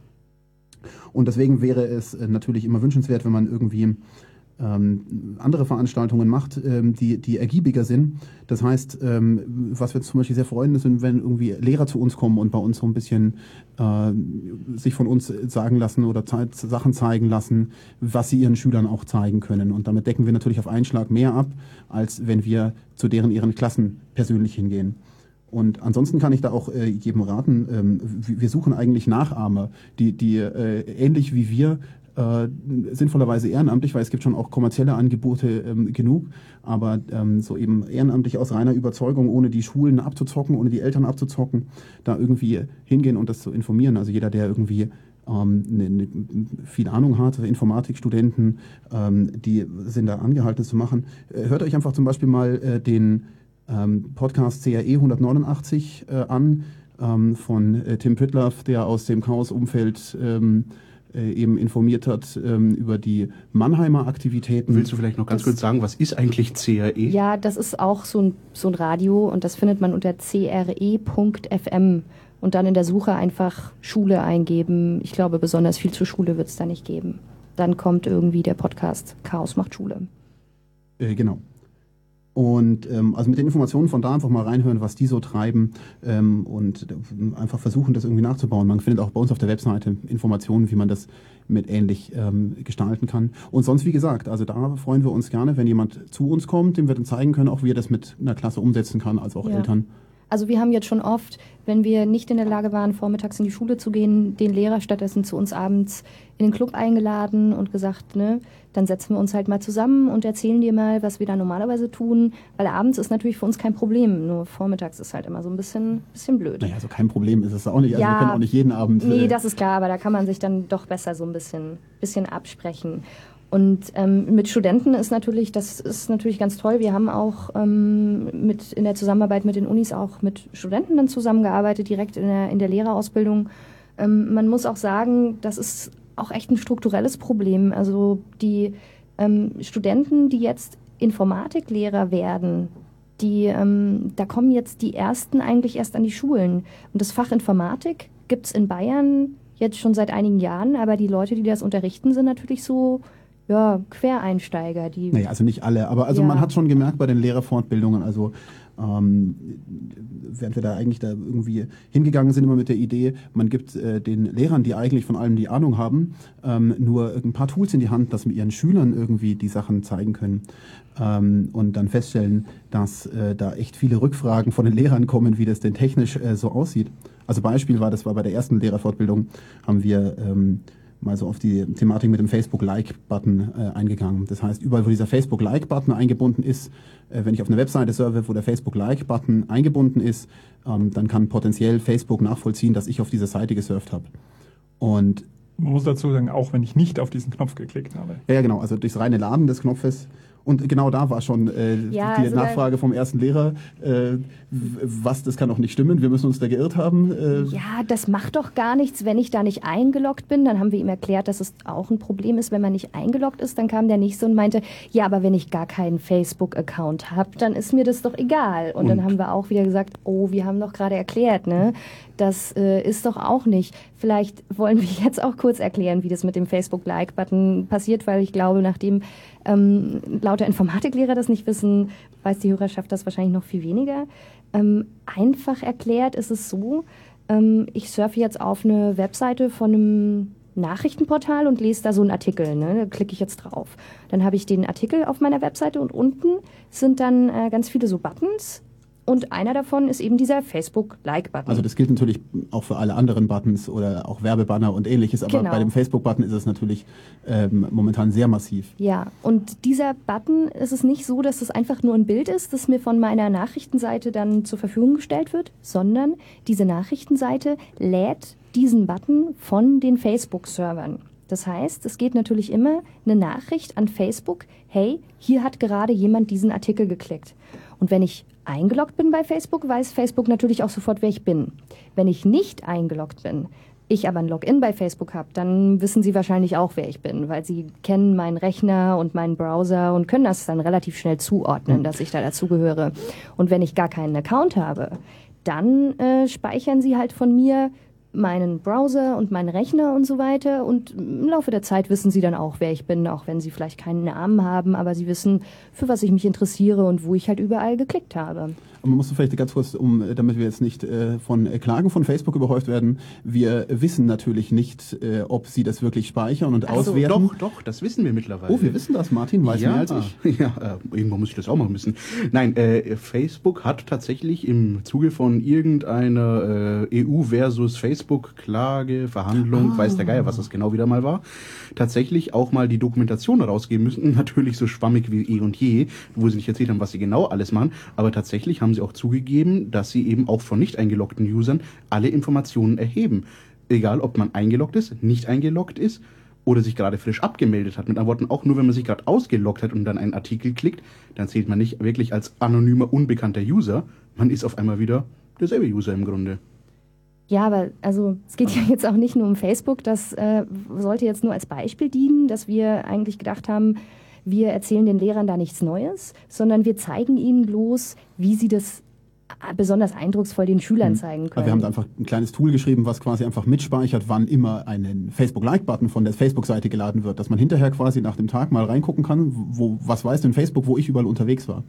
Und deswegen wäre es natürlich immer wünschenswert, wenn man irgendwie ähm, andere Veranstaltungen macht, ähm, die, die ergiebiger sind. Das heißt, ähm, was wir zum Beispiel sehr freuen, ist, wenn irgendwie Lehrer zu uns kommen und bei uns so ein bisschen äh, sich von uns sagen lassen oder ze- Sachen zeigen lassen, was sie ihren Schülern auch zeigen können. Und damit decken wir natürlich auf einen Schlag mehr ab, als wenn wir zu deren ihren Klassen persönlich hingehen. Und ansonsten kann ich da auch äh, jedem raten, ähm, wir suchen eigentlich Nachahmer, die, die äh, ähnlich wie wir äh, sinnvollerweise ehrenamtlich, weil es gibt schon auch kommerzielle Angebote ähm, genug, aber ähm, so eben ehrenamtlich aus reiner Überzeugung, ohne die Schulen abzuzocken, ohne die Eltern abzuzocken, da irgendwie hingehen und das zu informieren. Also jeder, der irgendwie ähm, ne, ne, viel Ahnung hat, Informatikstudenten, ähm, die sind da angehalten, das zu machen. Äh, hört euch einfach zum Beispiel mal äh, den Ähm, Podcast C R E hundertneunundachtzig äh, an ähm, von äh, Tim Püttlaff, der aus dem Chaos-Umfeld ähm, äh, eben informiert hat ähm, über die Mannheimer Aktivitäten. Willst du vielleicht noch ganz Das- kurz sagen, was ist eigentlich C R E? Ja, das ist auch so ein, so ein Radio und das findet man unter c r e punkt f m und dann in der Suche einfach Schule eingeben. Ich glaube, besonders viel zur Schule wird es da nicht geben. Dann kommt irgendwie der Podcast Chaos macht Schule. Äh, genau. Und ähm, also mit den Informationen von da einfach mal reinhören, was die so treiben ähm, und äh, einfach versuchen, das irgendwie nachzubauen. Man findet auch bei uns auf der Webseite Informationen, wie man das mit ähnlich ähm, gestalten kann. Und sonst, wie gesagt, also da freuen wir uns gerne, wenn jemand zu uns kommt, dem wir dann zeigen können, auch wie er das mit einer Klasse umsetzen kann, als auch Ja. Eltern. Also wir haben jetzt schon oft, wenn wir nicht in der Lage waren, vormittags in die Schule zu gehen, den Lehrer stattdessen zu uns abends in den Club eingeladen und gesagt, ne, dann setzen wir uns halt mal zusammen und erzählen dir mal, was wir da normalerweise tun, weil abends ist natürlich für uns kein Problem, nur vormittags ist halt immer so ein bisschen, bisschen blöd. Naja, also kein Problem ist es auch nicht. Also Ja. wir können auch nicht jeden Abend... Nee, äh, das ist klar, aber da kann man sich dann doch besser so ein bisschen, bisschen absprechen. Und ähm, mit Studenten ist natürlich, das ist natürlich ganz toll. Wir haben auch ähm, mit in der Zusammenarbeit mit den Unis auch mit Studenten dann zusammengearbeitet, direkt in der, in der Lehrerausbildung. Ähm, man muss auch sagen, das ist auch echt ein strukturelles Problem. Also die ähm, Studenten, die jetzt Informatiklehrer werden, die, ähm, da kommen jetzt die ersten eigentlich erst an die Schulen. Und das Fach Informatik gibt's in Bayern jetzt schon seit einigen Jahren, aber die Leute, die das unterrichten, sind natürlich so, ja, Quereinsteiger. Die, Naja, also nicht alle, aber also Ja. man hat schon gemerkt bei den Lehrerfortbildungen, also ähm, während wir da eigentlich da irgendwie hingegangen sind, immer mit der Idee, man gibt äh, den Lehrern, die eigentlich von allem die Ahnung haben, ähm, nur ein paar Tools in die Hand, dass wir ihren Schülern irgendwie die Sachen zeigen können ähm, und dann feststellen, dass äh, da echt viele Rückfragen von den Lehrern kommen, wie das denn technisch äh, so aussieht. Also Beispiel war, das war bei der ersten Lehrerfortbildung, haben wir ähm, mal so auf die Thematik mit dem Facebook-Like-Button äh, eingegangen. Das heißt, überall, wo dieser Facebook-Like-Button eingebunden ist, äh, wenn ich auf eine Webseite surfe, wo der Facebook-Like-Button eingebunden ist, ähm, dann kann potenziell Facebook nachvollziehen, dass ich auf dieser Seite gesurft habe. Und Man muss dazu sagen, auch wenn ich nicht auf diesen Knopf geklickt habe. ja, ja, genau, also durchs reine Laden des Knopfes. Und genau da war schon äh, Ja, die also Nachfrage vom ersten Lehrer, äh, w- was, das kann doch nicht stimmen, wir müssen uns da geirrt haben. Äh, ja, das macht doch gar nichts, wenn ich da nicht eingeloggt bin. Dann haben wir ihm erklärt, dass es auch ein Problem ist, wenn man nicht eingeloggt ist. Dann kam der Nächste und meinte, ja, aber wenn ich gar keinen Facebook-Account habe, dann ist mir das doch egal. Und, Und- dann haben wir auch wieder gesagt, oh, wir haben doch gerade erklärt, ne, Das äh, ist doch auch nicht. Vielleicht wollen wir jetzt auch kurz erklären, wie das mit dem Facebook-Like-Button passiert, weil ich glaube, nachdem ähm, lauter Informatiklehrer das nicht wissen, weiß die Hörerschaft das wahrscheinlich noch viel weniger. Ähm, einfach erklärt ist es so, ähm, ich surfe jetzt auf eine Webseite von einem Nachrichtenportal und lese da so einen Artikel. Ne? Da klicke ich jetzt drauf. Dann habe ich den Artikel auf meiner Webseite und unten sind dann äh, ganz viele so Buttons. Und einer davon ist eben dieser Facebook-Like-Button. Also das gilt natürlich auch für alle anderen Buttons oder auch Werbebanner und ähnliches, aber Genau. bei dem Facebook-Button ist es natürlich ähm, momentan sehr massiv. Ja, und dieser Button ist es nicht so, dass es einfach nur ein Bild ist, das mir von meiner Nachrichtenseite dann zur Verfügung gestellt wird, sondern diese Nachrichtenseite lädt diesen Button von den Facebook-Servern. Das heißt, es geht natürlich immer eine Nachricht an Facebook, hey, hier hat gerade jemand diesen Artikel geklickt. Und wenn ich eingeloggt bin bei Facebook, weiß Facebook natürlich auch sofort, wer ich bin. Wenn ich nicht eingeloggt bin, ich aber ein Login bei Facebook habe, dann wissen sie wahrscheinlich auch, wer ich bin, weil sie kennen meinen Rechner und meinen Browser und können das dann relativ schnell zuordnen, dass ich da dazugehöre. Und wenn ich gar keinen Account habe, dann äh, speichern sie halt von mir meinen Browser und meinen Rechner und so weiter und im Laufe der Zeit wissen sie dann auch, wer ich bin, auch wenn sie vielleicht keinen Namen haben, aber sie wissen, für was ich mich interessiere und wo ich halt überall geklickt habe. Und man muss vielleicht ganz kurz, um, damit wir jetzt nicht äh, von äh, Klagen von Facebook überhäuft werden, wir wissen natürlich nicht, äh, ob sie das wirklich speichern und Ach so, auswerten. Doch, doch, das wissen wir mittlerweile. Oh, wir wissen das, Martin, weiß ja, mehr als ich. Ja, äh, irgendwann muss ich das auch mal wissen. Nein, äh, Facebook hat tatsächlich im Zuge von irgendeiner äh, E U versus Facebook-Klage, Verhandlung, Ah. weiß der Geier, was das genau wieder mal war, tatsächlich auch mal die Dokumentation herausgeben müssen. Natürlich so schwammig wie eh und je, wo sie nicht erzählt haben, was sie genau alles machen, aber tatsächlich haben sie auch zugegeben, dass sie eben auch von nicht eingeloggten Usern alle Informationen erheben. Egal, ob man eingeloggt ist, nicht eingeloggt ist oder sich gerade frisch abgemeldet hat. Mit anderen Worten, auch nur wenn man sich gerade ausgeloggt hat und dann einen Artikel klickt, dann zählt man nicht wirklich als anonymer, unbekannter User. Man ist auf einmal wieder derselbe User im Grunde. Ja, aber also es geht ja jetzt auch nicht nur um Facebook, das äh, sollte jetzt nur als Beispiel dienen, dass wir eigentlich gedacht haben, wir erzählen den Lehrern da nichts Neues, sondern wir zeigen ihnen bloß, wie sie das besonders eindrucksvoll den Schülern zeigen können. Wir haben da einfach ein kleines Tool geschrieben, was quasi einfach mitspeichert, wann immer ein Facebook-Like-Button von der Facebook-Seite geladen wird, dass man hinterher quasi nach dem Tag mal reingucken kann, wo, was weiß denn Facebook, wo ich überall unterwegs war.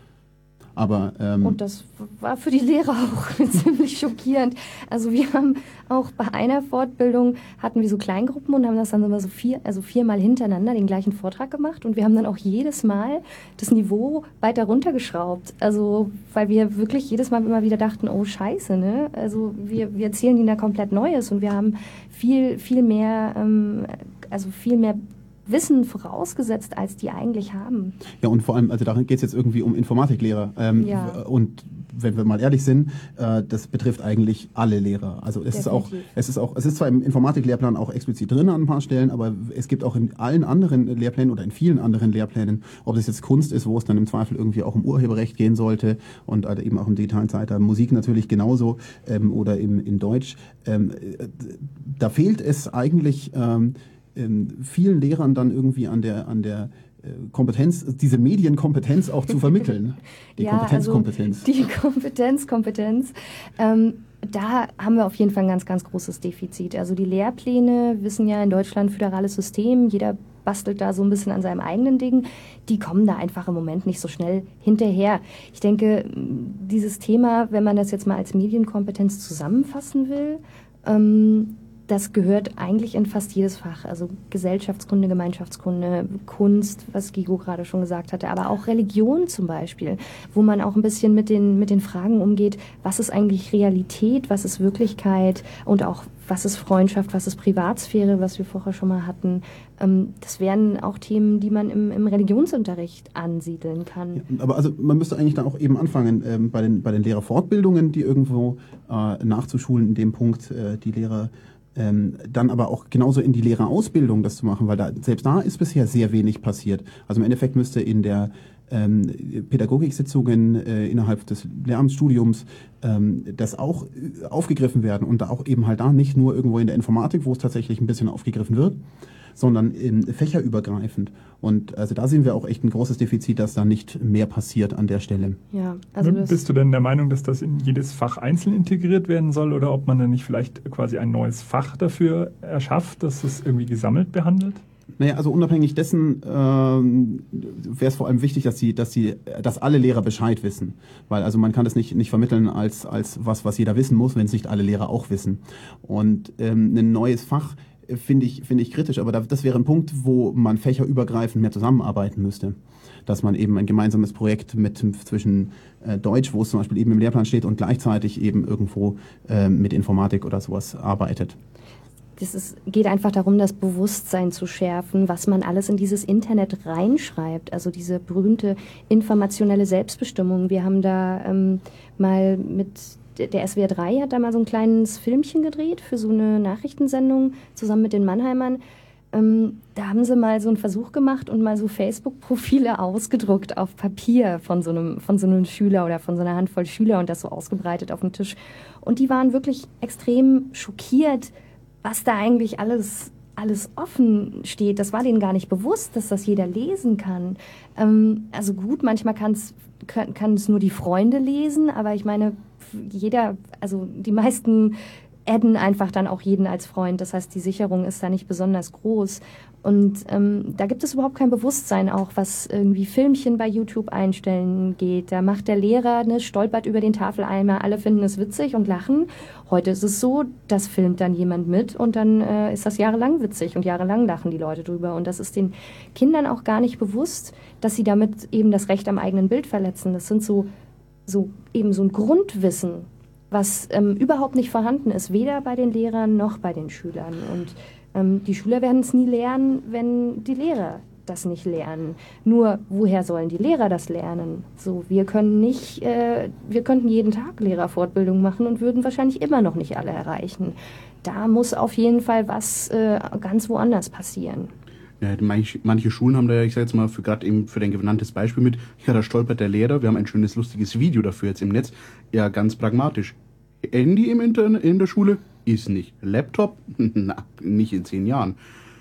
Aber, ähm, Und das war für die Lehrer auch ziemlich schockierend. Also wir haben auch bei einer Fortbildung hatten wir so Kleingruppen und haben das dann immer so vier, also viermal hintereinander den gleichen Vortrag gemacht und wir haben dann auch jedes Mal das Niveau weiter runtergeschraubt. Also weil wir wirklich jedes Mal immer wieder dachten, oh Scheiße, ne? Also wir, wir erzählen ihnen da komplett Neues und wir haben viel, viel mehr, ähm, also viel mehr Wissen vorausgesetzt, als die eigentlich haben. ja, und vor allem, also darin geht es jetzt irgendwie um Informatiklehrer. Ähm, Ja. Und wenn wir mal ehrlich sind, äh, das betrifft eigentlich alle Lehrer. Also es ist auch, Definitiv. es ist auch, es ist zwar im Informatiklehrplan auch explizit drin an ein paar Stellen, aber es gibt auch in allen anderen Lehrplänen oder in vielen anderen Lehrplänen, ob es jetzt Kunst ist, wo es dann im Zweifel irgendwie auch um Urheberrecht gehen sollte und halt eben auch im digitalen Zeitalter, Musik natürlich genauso ähm, oder im, in Deutsch. Ähm, äh, da fehlt es eigentlich ähm, ähm, vielen Lehrern dann irgendwie an der, an der äh, Kompetenz, diese Medienkompetenz auch zu vermitteln. Die Ja, Kompetenzkompetenz. Also die Kompetenz, Kompetenz. Ähm, da haben wir auf jeden Fall ein ganz, ganz großes Defizit. Also die Lehrpläne, wissen ja in Deutschland föderales System, jeder bastelt da so ein bisschen an seinem eigenen Ding. Die kommen da einfach im Moment nicht so schnell hinterher. Ich denke, dieses Thema, wenn man das jetzt mal als Medienkompetenz zusammenfassen will, ähm, das gehört eigentlich in fast jedes Fach. Also Gesellschaftskunde, Gemeinschaftskunde, Kunst, was Gigo gerade schon gesagt hatte, aber auch Religion zum Beispiel, wo man auch ein bisschen mit den, mit den Fragen umgeht, was ist eigentlich Realität, was ist Wirklichkeit und auch was ist Freundschaft, was ist Privatsphäre, was wir vorher schon mal hatten. Ähm, das wären auch Themen, die man im, im Religionsunterricht ansiedeln kann. Ja, aber also man müsste eigentlich da auch eben anfangen ähm, bei den bei den Lehrerfortbildungen, die irgendwo äh, nachzuschulen in dem Punkt, äh, die Lehrer ähm, dann aber auch genauso in die Lehrerausbildung das zu machen, weil da selbst da ist bisher sehr wenig passiert. Also im Endeffekt müsste in der ähm, Pädagogiksitzungen äh, innerhalb des Lehramtsstudiums ähm, das auch äh, aufgegriffen werden und da auch eben halt da nicht nur irgendwo in der Informatik, wo es tatsächlich ein bisschen aufgegriffen wird, sondern ähm, fächerübergreifend. Und also da sehen wir auch echt ein großes Defizit, dass da nicht mehr passiert an der Stelle. Ja, also das Bist du denn der Meinung, dass das in jedes Fach einzeln integriert werden soll oder ob man dann nicht vielleicht quasi ein neues Fach dafür erschafft, dass es irgendwie gesammelt behandelt? Naja, also unabhängig dessen ähm, wäre es vor allem wichtig, dass die, dass die, dass alle Lehrer Bescheid wissen, weil also man kann das nicht nicht vermitteln als als was was jeder wissen muss, wenn es nicht alle Lehrer auch wissen. Und ähm, ein neues Fach finde ich finde ich kritisch, aber da, das wäre ein Punkt, wo man fächerübergreifend mehr zusammenarbeiten müsste, dass man eben ein gemeinsames Projekt mit zwischen äh, Deutsch, wo es zum Beispiel eben im Lehrplan steht, und gleichzeitig eben irgendwo äh, mit Informatik oder sowas arbeitet. Das ist, geht einfach darum, das Bewusstsein zu schärfen, was man alles in dieses Internet reinschreibt. Also diese berühmte informationelle Selbstbestimmung. Wir haben da ähm, mal mit, der S W R drei hat da mal so ein kleines Filmchen gedreht für so eine Nachrichtensendung zusammen mit den Mannheimern. Ähm, da haben sie mal so einen Versuch gemacht und mal so Facebook-Profile ausgedruckt auf Papier von so einem, von so einem Schüler oder von so einer Handvoll Schüler und das so ausgebreitet auf dem Tisch. Und die waren wirklich extrem schockiert, was da eigentlich alles, alles offen steht. Das war denen gar nicht bewusst, dass das jeder lesen kann. Ähm, also gut, manchmal kann's, kann, kann es nur die Freunde lesen, aber ich meine, jeder, also die meisten adden einfach dann auch jeden als Freund. Das heißt, die Sicherung ist da nicht besonders groß. Und ähm, da gibt es überhaupt kein Bewusstsein auch, was irgendwie Filmchen bei YouTube einstellen geht. Da macht der Lehrer, ne, stolpert über den Tafeleimer, alle finden es witzig und lachen. Heute ist es so, das filmt dann jemand mit und dann äh, ist das jahrelang witzig und jahrelang lachen die Leute drüber. Und das ist den Kindern auch gar nicht bewusst, dass sie damit eben das Recht am eigenen Bild verletzen. Das sind so, so eben so ein Grundwissen, was ähm, überhaupt nicht vorhanden ist, weder bei den Lehrern noch bei den Schülern. Und ähm, die Schüler werden es nie lernen, wenn die Lehrer das nicht lernen. Nur, woher sollen die Lehrer das lernen? So, wir können nicht, äh, wir könnten jeden Tag Lehrerfortbildung machen und würden wahrscheinlich immer noch nicht alle erreichen. Da muss auf jeden Fall was äh, ganz woanders passieren. Ja, manche, manche Schulen haben da ja, ich sag jetzt mal, für gerade eben für dein genanntes Beispiel mit, ja, da stolpert der Lehrer, wir haben ein schönes, lustiges Video dafür jetzt im Netz. Ja, ganz pragmatisch. Handy im Internet in der Schule ist nicht. Laptop? Na, nicht in zehn Jahren.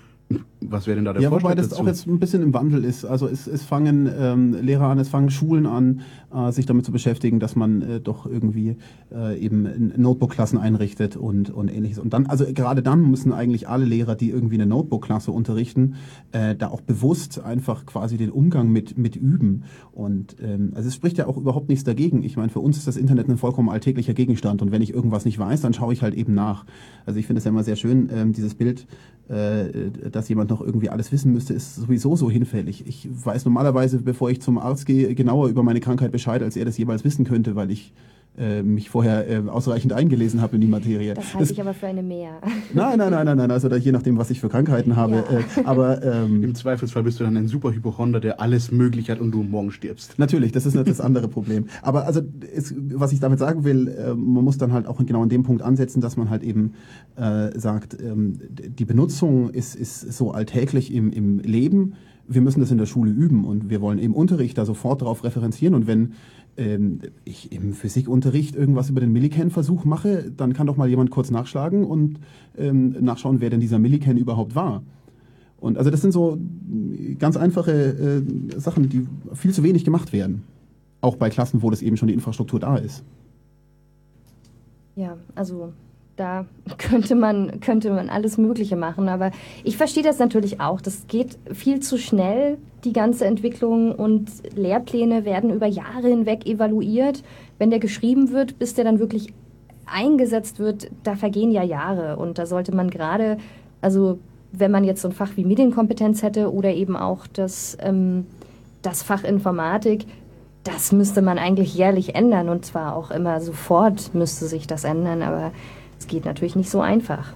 Was wäre denn da der ja, Vorschlag wobei das dazu? auch jetzt ein bisschen im Wandel ist. Also es, es fangen ähm, Lehrer an, es fangen Schulen an, äh, sich damit zu beschäftigen, dass man äh, doch irgendwie äh, eben Notebook-Klassen einrichtet und, und ähnliches. Und dann, also gerade dann müssen eigentlich alle Lehrer, die irgendwie eine Notebook-Klasse unterrichten, äh, da auch bewusst einfach quasi den Umgang mit, mit üben. Und ähm, also es spricht ja auch überhaupt nichts dagegen. Ich meine, für uns ist das Internet ein vollkommen alltäglicher Gegenstand. Und wenn ich irgendwas nicht weiß, dann schaue ich halt eben nach. Also ich finde es ja immer sehr schön, ähm, dieses Bild, äh, dass jemand noch irgendwie alles wissen müsste, ist sowieso so hinfällig. Ich weiß normalerweise, bevor ich zum Arzt gehe, genauer über meine Krankheit Bescheid, als er das jeweils wissen könnte, weil ich äh, mich vorher äh, ausreichend eingelesen habe in die Materie. Das halte ich aber für eine Mehr. Nein, nein, nein, nein, nein. Also da, je nachdem, was ich für Krankheiten habe. Ja. Äh, aber ähm, Im Zweifelsfall bist du dann ein super Hypochonder, der alles möglich hat und du morgen stirbst. Natürlich, das ist nicht das andere Problem. Aber also, es, was ich damit sagen will, äh, man muss dann halt auch genau an dem Punkt ansetzen, dass man halt eben äh, sagt, ähm, die Benutzung ist, ist so alltäglich im, im Leben. Wir müssen das in der Schule üben und wir wollen im Unterricht da sofort darauf referenzieren. Und wenn ähm, ich im Physikunterricht irgendwas über den Millikan-Versuch mache, dann kann doch mal jemand kurz nachschlagen und ähm, nachschauen, wer denn dieser Millikan überhaupt war. Und also das sind so ganz einfache äh, Sachen, die viel zu wenig gemacht werden. Auch bei Klassen, wo das eben schon die Infrastruktur da ist. Ja, also da könnte man, könnte man alles Mögliche machen. Aber ich verstehe das natürlich auch. Das geht viel zu schnell, die ganze Entwicklung. Und Lehrpläne werden über Jahre hinweg evaluiert. Wenn der geschrieben wird, bis der dann wirklich eingesetzt wird, da vergehen ja Jahre. Und da sollte man gerade, also wenn man jetzt so ein Fach wie Medienkompetenz hätte oder eben auch das, ähm, das Fach Informatik, das müsste man eigentlich jährlich ändern und zwar auch immer sofort müsste sich das ändern, aber es geht natürlich nicht so einfach.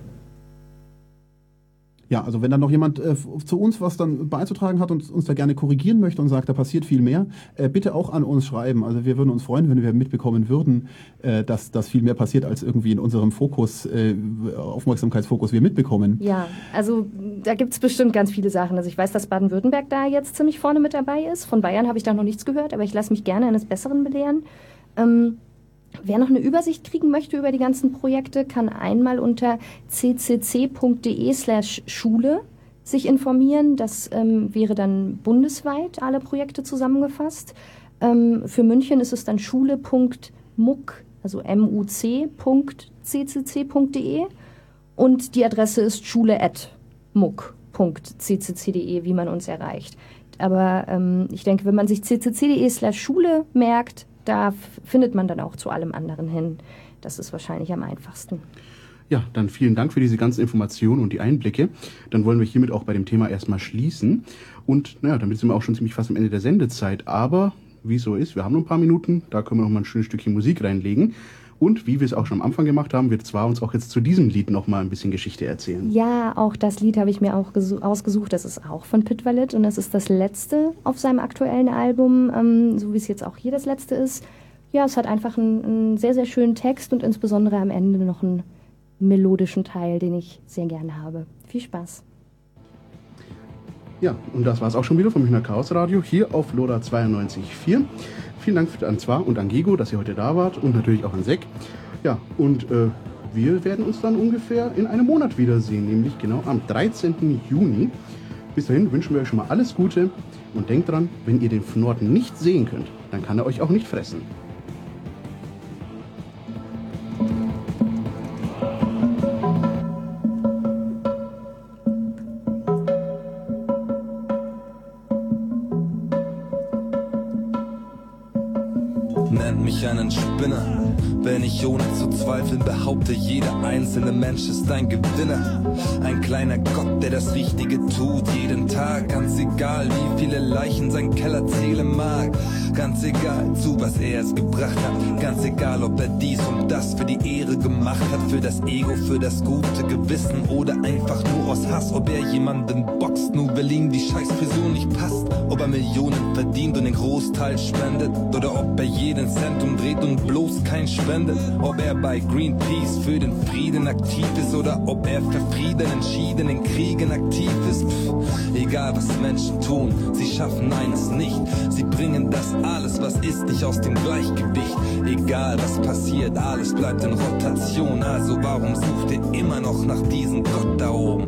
Ja, also wenn dann noch jemand äh, zu uns was dann beizutragen hat und uns da gerne korrigieren möchte und sagt, da passiert viel mehr, äh, bitte auch an uns schreiben. Also wir würden uns freuen, wenn wir mitbekommen würden, äh, dass das viel mehr passiert, als irgendwie in unserem Fokus, äh, Aufmerksamkeitsfokus wir mitbekommen. Ja, also da gibt es bestimmt ganz viele Sachen. Also ich weiß, dass Baden-Württemberg da jetzt ziemlich vorne mit dabei ist. Von Bayern habe ich da noch nichts gehört, aber ich lasse mich gerne eines Besseren belehren. Ähm, Wer noch eine Übersicht kriegen möchte über die ganzen Projekte, kann einmal unter c c c punkt d e slash schule sich informieren. Das ähm, wäre dann bundesweit alle Projekte zusammengefasst. Ähm, für München ist es dann schule.muck, also muc punkt c c c punkt d e und die Adresse ist schule at muck punkt c c c punkt d e, wie man uns erreicht. Aber ähm, ich denke, wenn man sich c c c punkt d e slash Schule merkt, da f- findet man dann auch zu allem anderen hin. Das ist wahrscheinlich am einfachsten. Ja, dann vielen Dank für diese ganzen Informationen und die Einblicke. Dann wollen wir hiermit auch bei dem Thema erstmal schließen. Und naja, damit sind wir auch schon ziemlich fast am Ende der Sendezeit. Aber wie es so ist, wir haben noch ein paar Minuten, da können wir noch mal ein schönes Stückchen Musik reinlegen. Und wie wir es auch schon am Anfang gemacht haben, wird zwar uns auch jetzt zu diesem Lied noch mal ein bisschen Geschichte erzählen. Ja, auch das Lied habe ich mir auch gesu- ausgesucht. Das ist auch von Pit Valit und das ist das letzte auf seinem aktuellen Album, ähm, so wie es jetzt auch hier das letzte ist. Ja, es hat einfach einen, einen sehr, sehr schönen Text und insbesondere am Ende noch einen melodischen Teil, den ich sehr gerne habe. Viel Spaß. Ja, und das war es auch schon wieder vom Münchner Chaos Radio hier auf Lora zweiundneunzig Komma vier. Vielen Dank an Zwar und an Gego, dass ihr heute da wart und natürlich auch an Sek. Ja, und äh, wir werden uns dann ungefähr in einem Monat wiedersehen, nämlich genau am dreizehnten Juni. Bis dahin wünschen wir euch schon mal alles Gute und denkt dran, wenn ihr den Fnord nicht sehen könnt, dann kann er euch auch nicht fressen. Nennt mich einen Spinner, wenn ich ohne zu zweifeln behaupte, jeder einzelne Mensch ist ein Gewinner. Ein kleiner Gott, der das Richtige tut, jeden Tag, ganz egal wie viele Leichen sein Keller zählen mag. Ganz egal, zu was er es gebracht hat, ganz egal, ob er dies und das für die Ehre gemacht hat, für das Ego, für das gute Gewissen oder einfach nur aus Hass. Ob er jemanden boxt, nur weil ihm die Scheißfrisur nicht passt, ob er Millionen verdient und den Großteil spendet oder ob er jeden Cent umdreht und bloß kein spendet, ob er bei Greenpeace für den Frieden aktiv ist oder ob er für Frieden entschieden in Kriegen aktiv ist. Pff, egal was Menschen tun, sie schaffen eines nicht, sie bringen das alles, was ist, nicht aus dem Gleichgewicht. Egal was passiert, alles bleibt in Rotation, also warum sucht ihr immer noch nach diesem Gott da oben?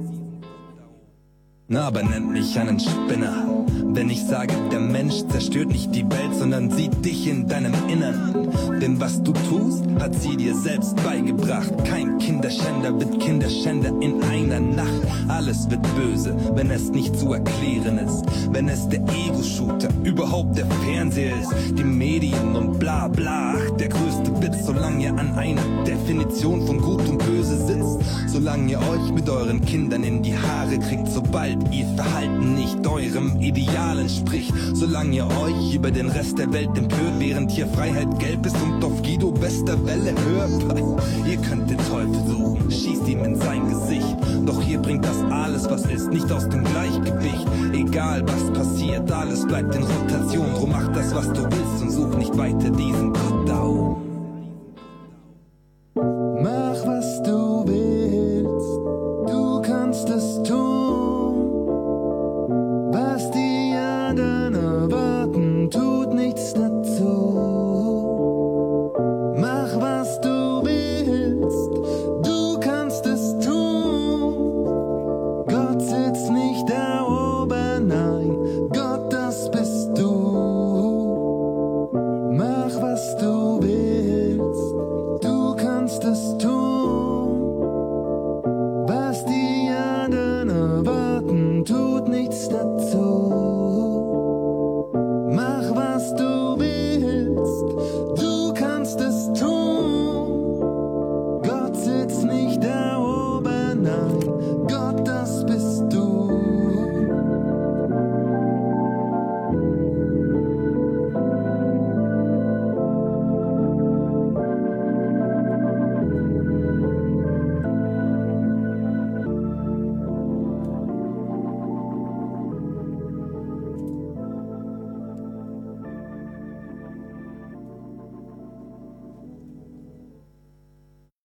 Na, aber nennt mich einen Spinner, wenn ich sage, der Mensch zerstört nicht die Welt, sondern sieht dich in deinem Innern. Denn was du tust, hat sie dir selbst beigebracht. Kein Kinderschänder wird Kinderschänder in einer Nacht. Alles wird böse, wenn es nicht zu erklären ist. Wenn es der Ego-Shooter, überhaupt der Fernseher ist, die Medien und bla bla. Ach, der größte Witz, solange ihr an einer Definition von Gut und Böse sitzt. Solange ihr euch mit euren Kindern in die Haare kriegt, sobald ihr Verhalten nicht eurem Ideal entspricht. Solange ihr euch über den Rest der Welt empört, während hier Freiheit gelb ist und auf Guido Westerwelle hört. Ihr könnt den Teufel suchen, schießt ihm in sein Gesicht. Doch hier bringt das alles, was ist, nicht aus dem Gleichgewicht. Egal was passiert, alles bleibt in Rotation. Drum mach das, was du willst und such nicht weiter diesen Gott da oben. Mach was du willst, du kannst es tun. Was die anderen erwarten, tut nichts dazu. Mach was du willst, du kannst es tun. Gott sitzt nicht da oben, nein, Gott, das bist du. Mach was du willst, du kannst es tun. Was die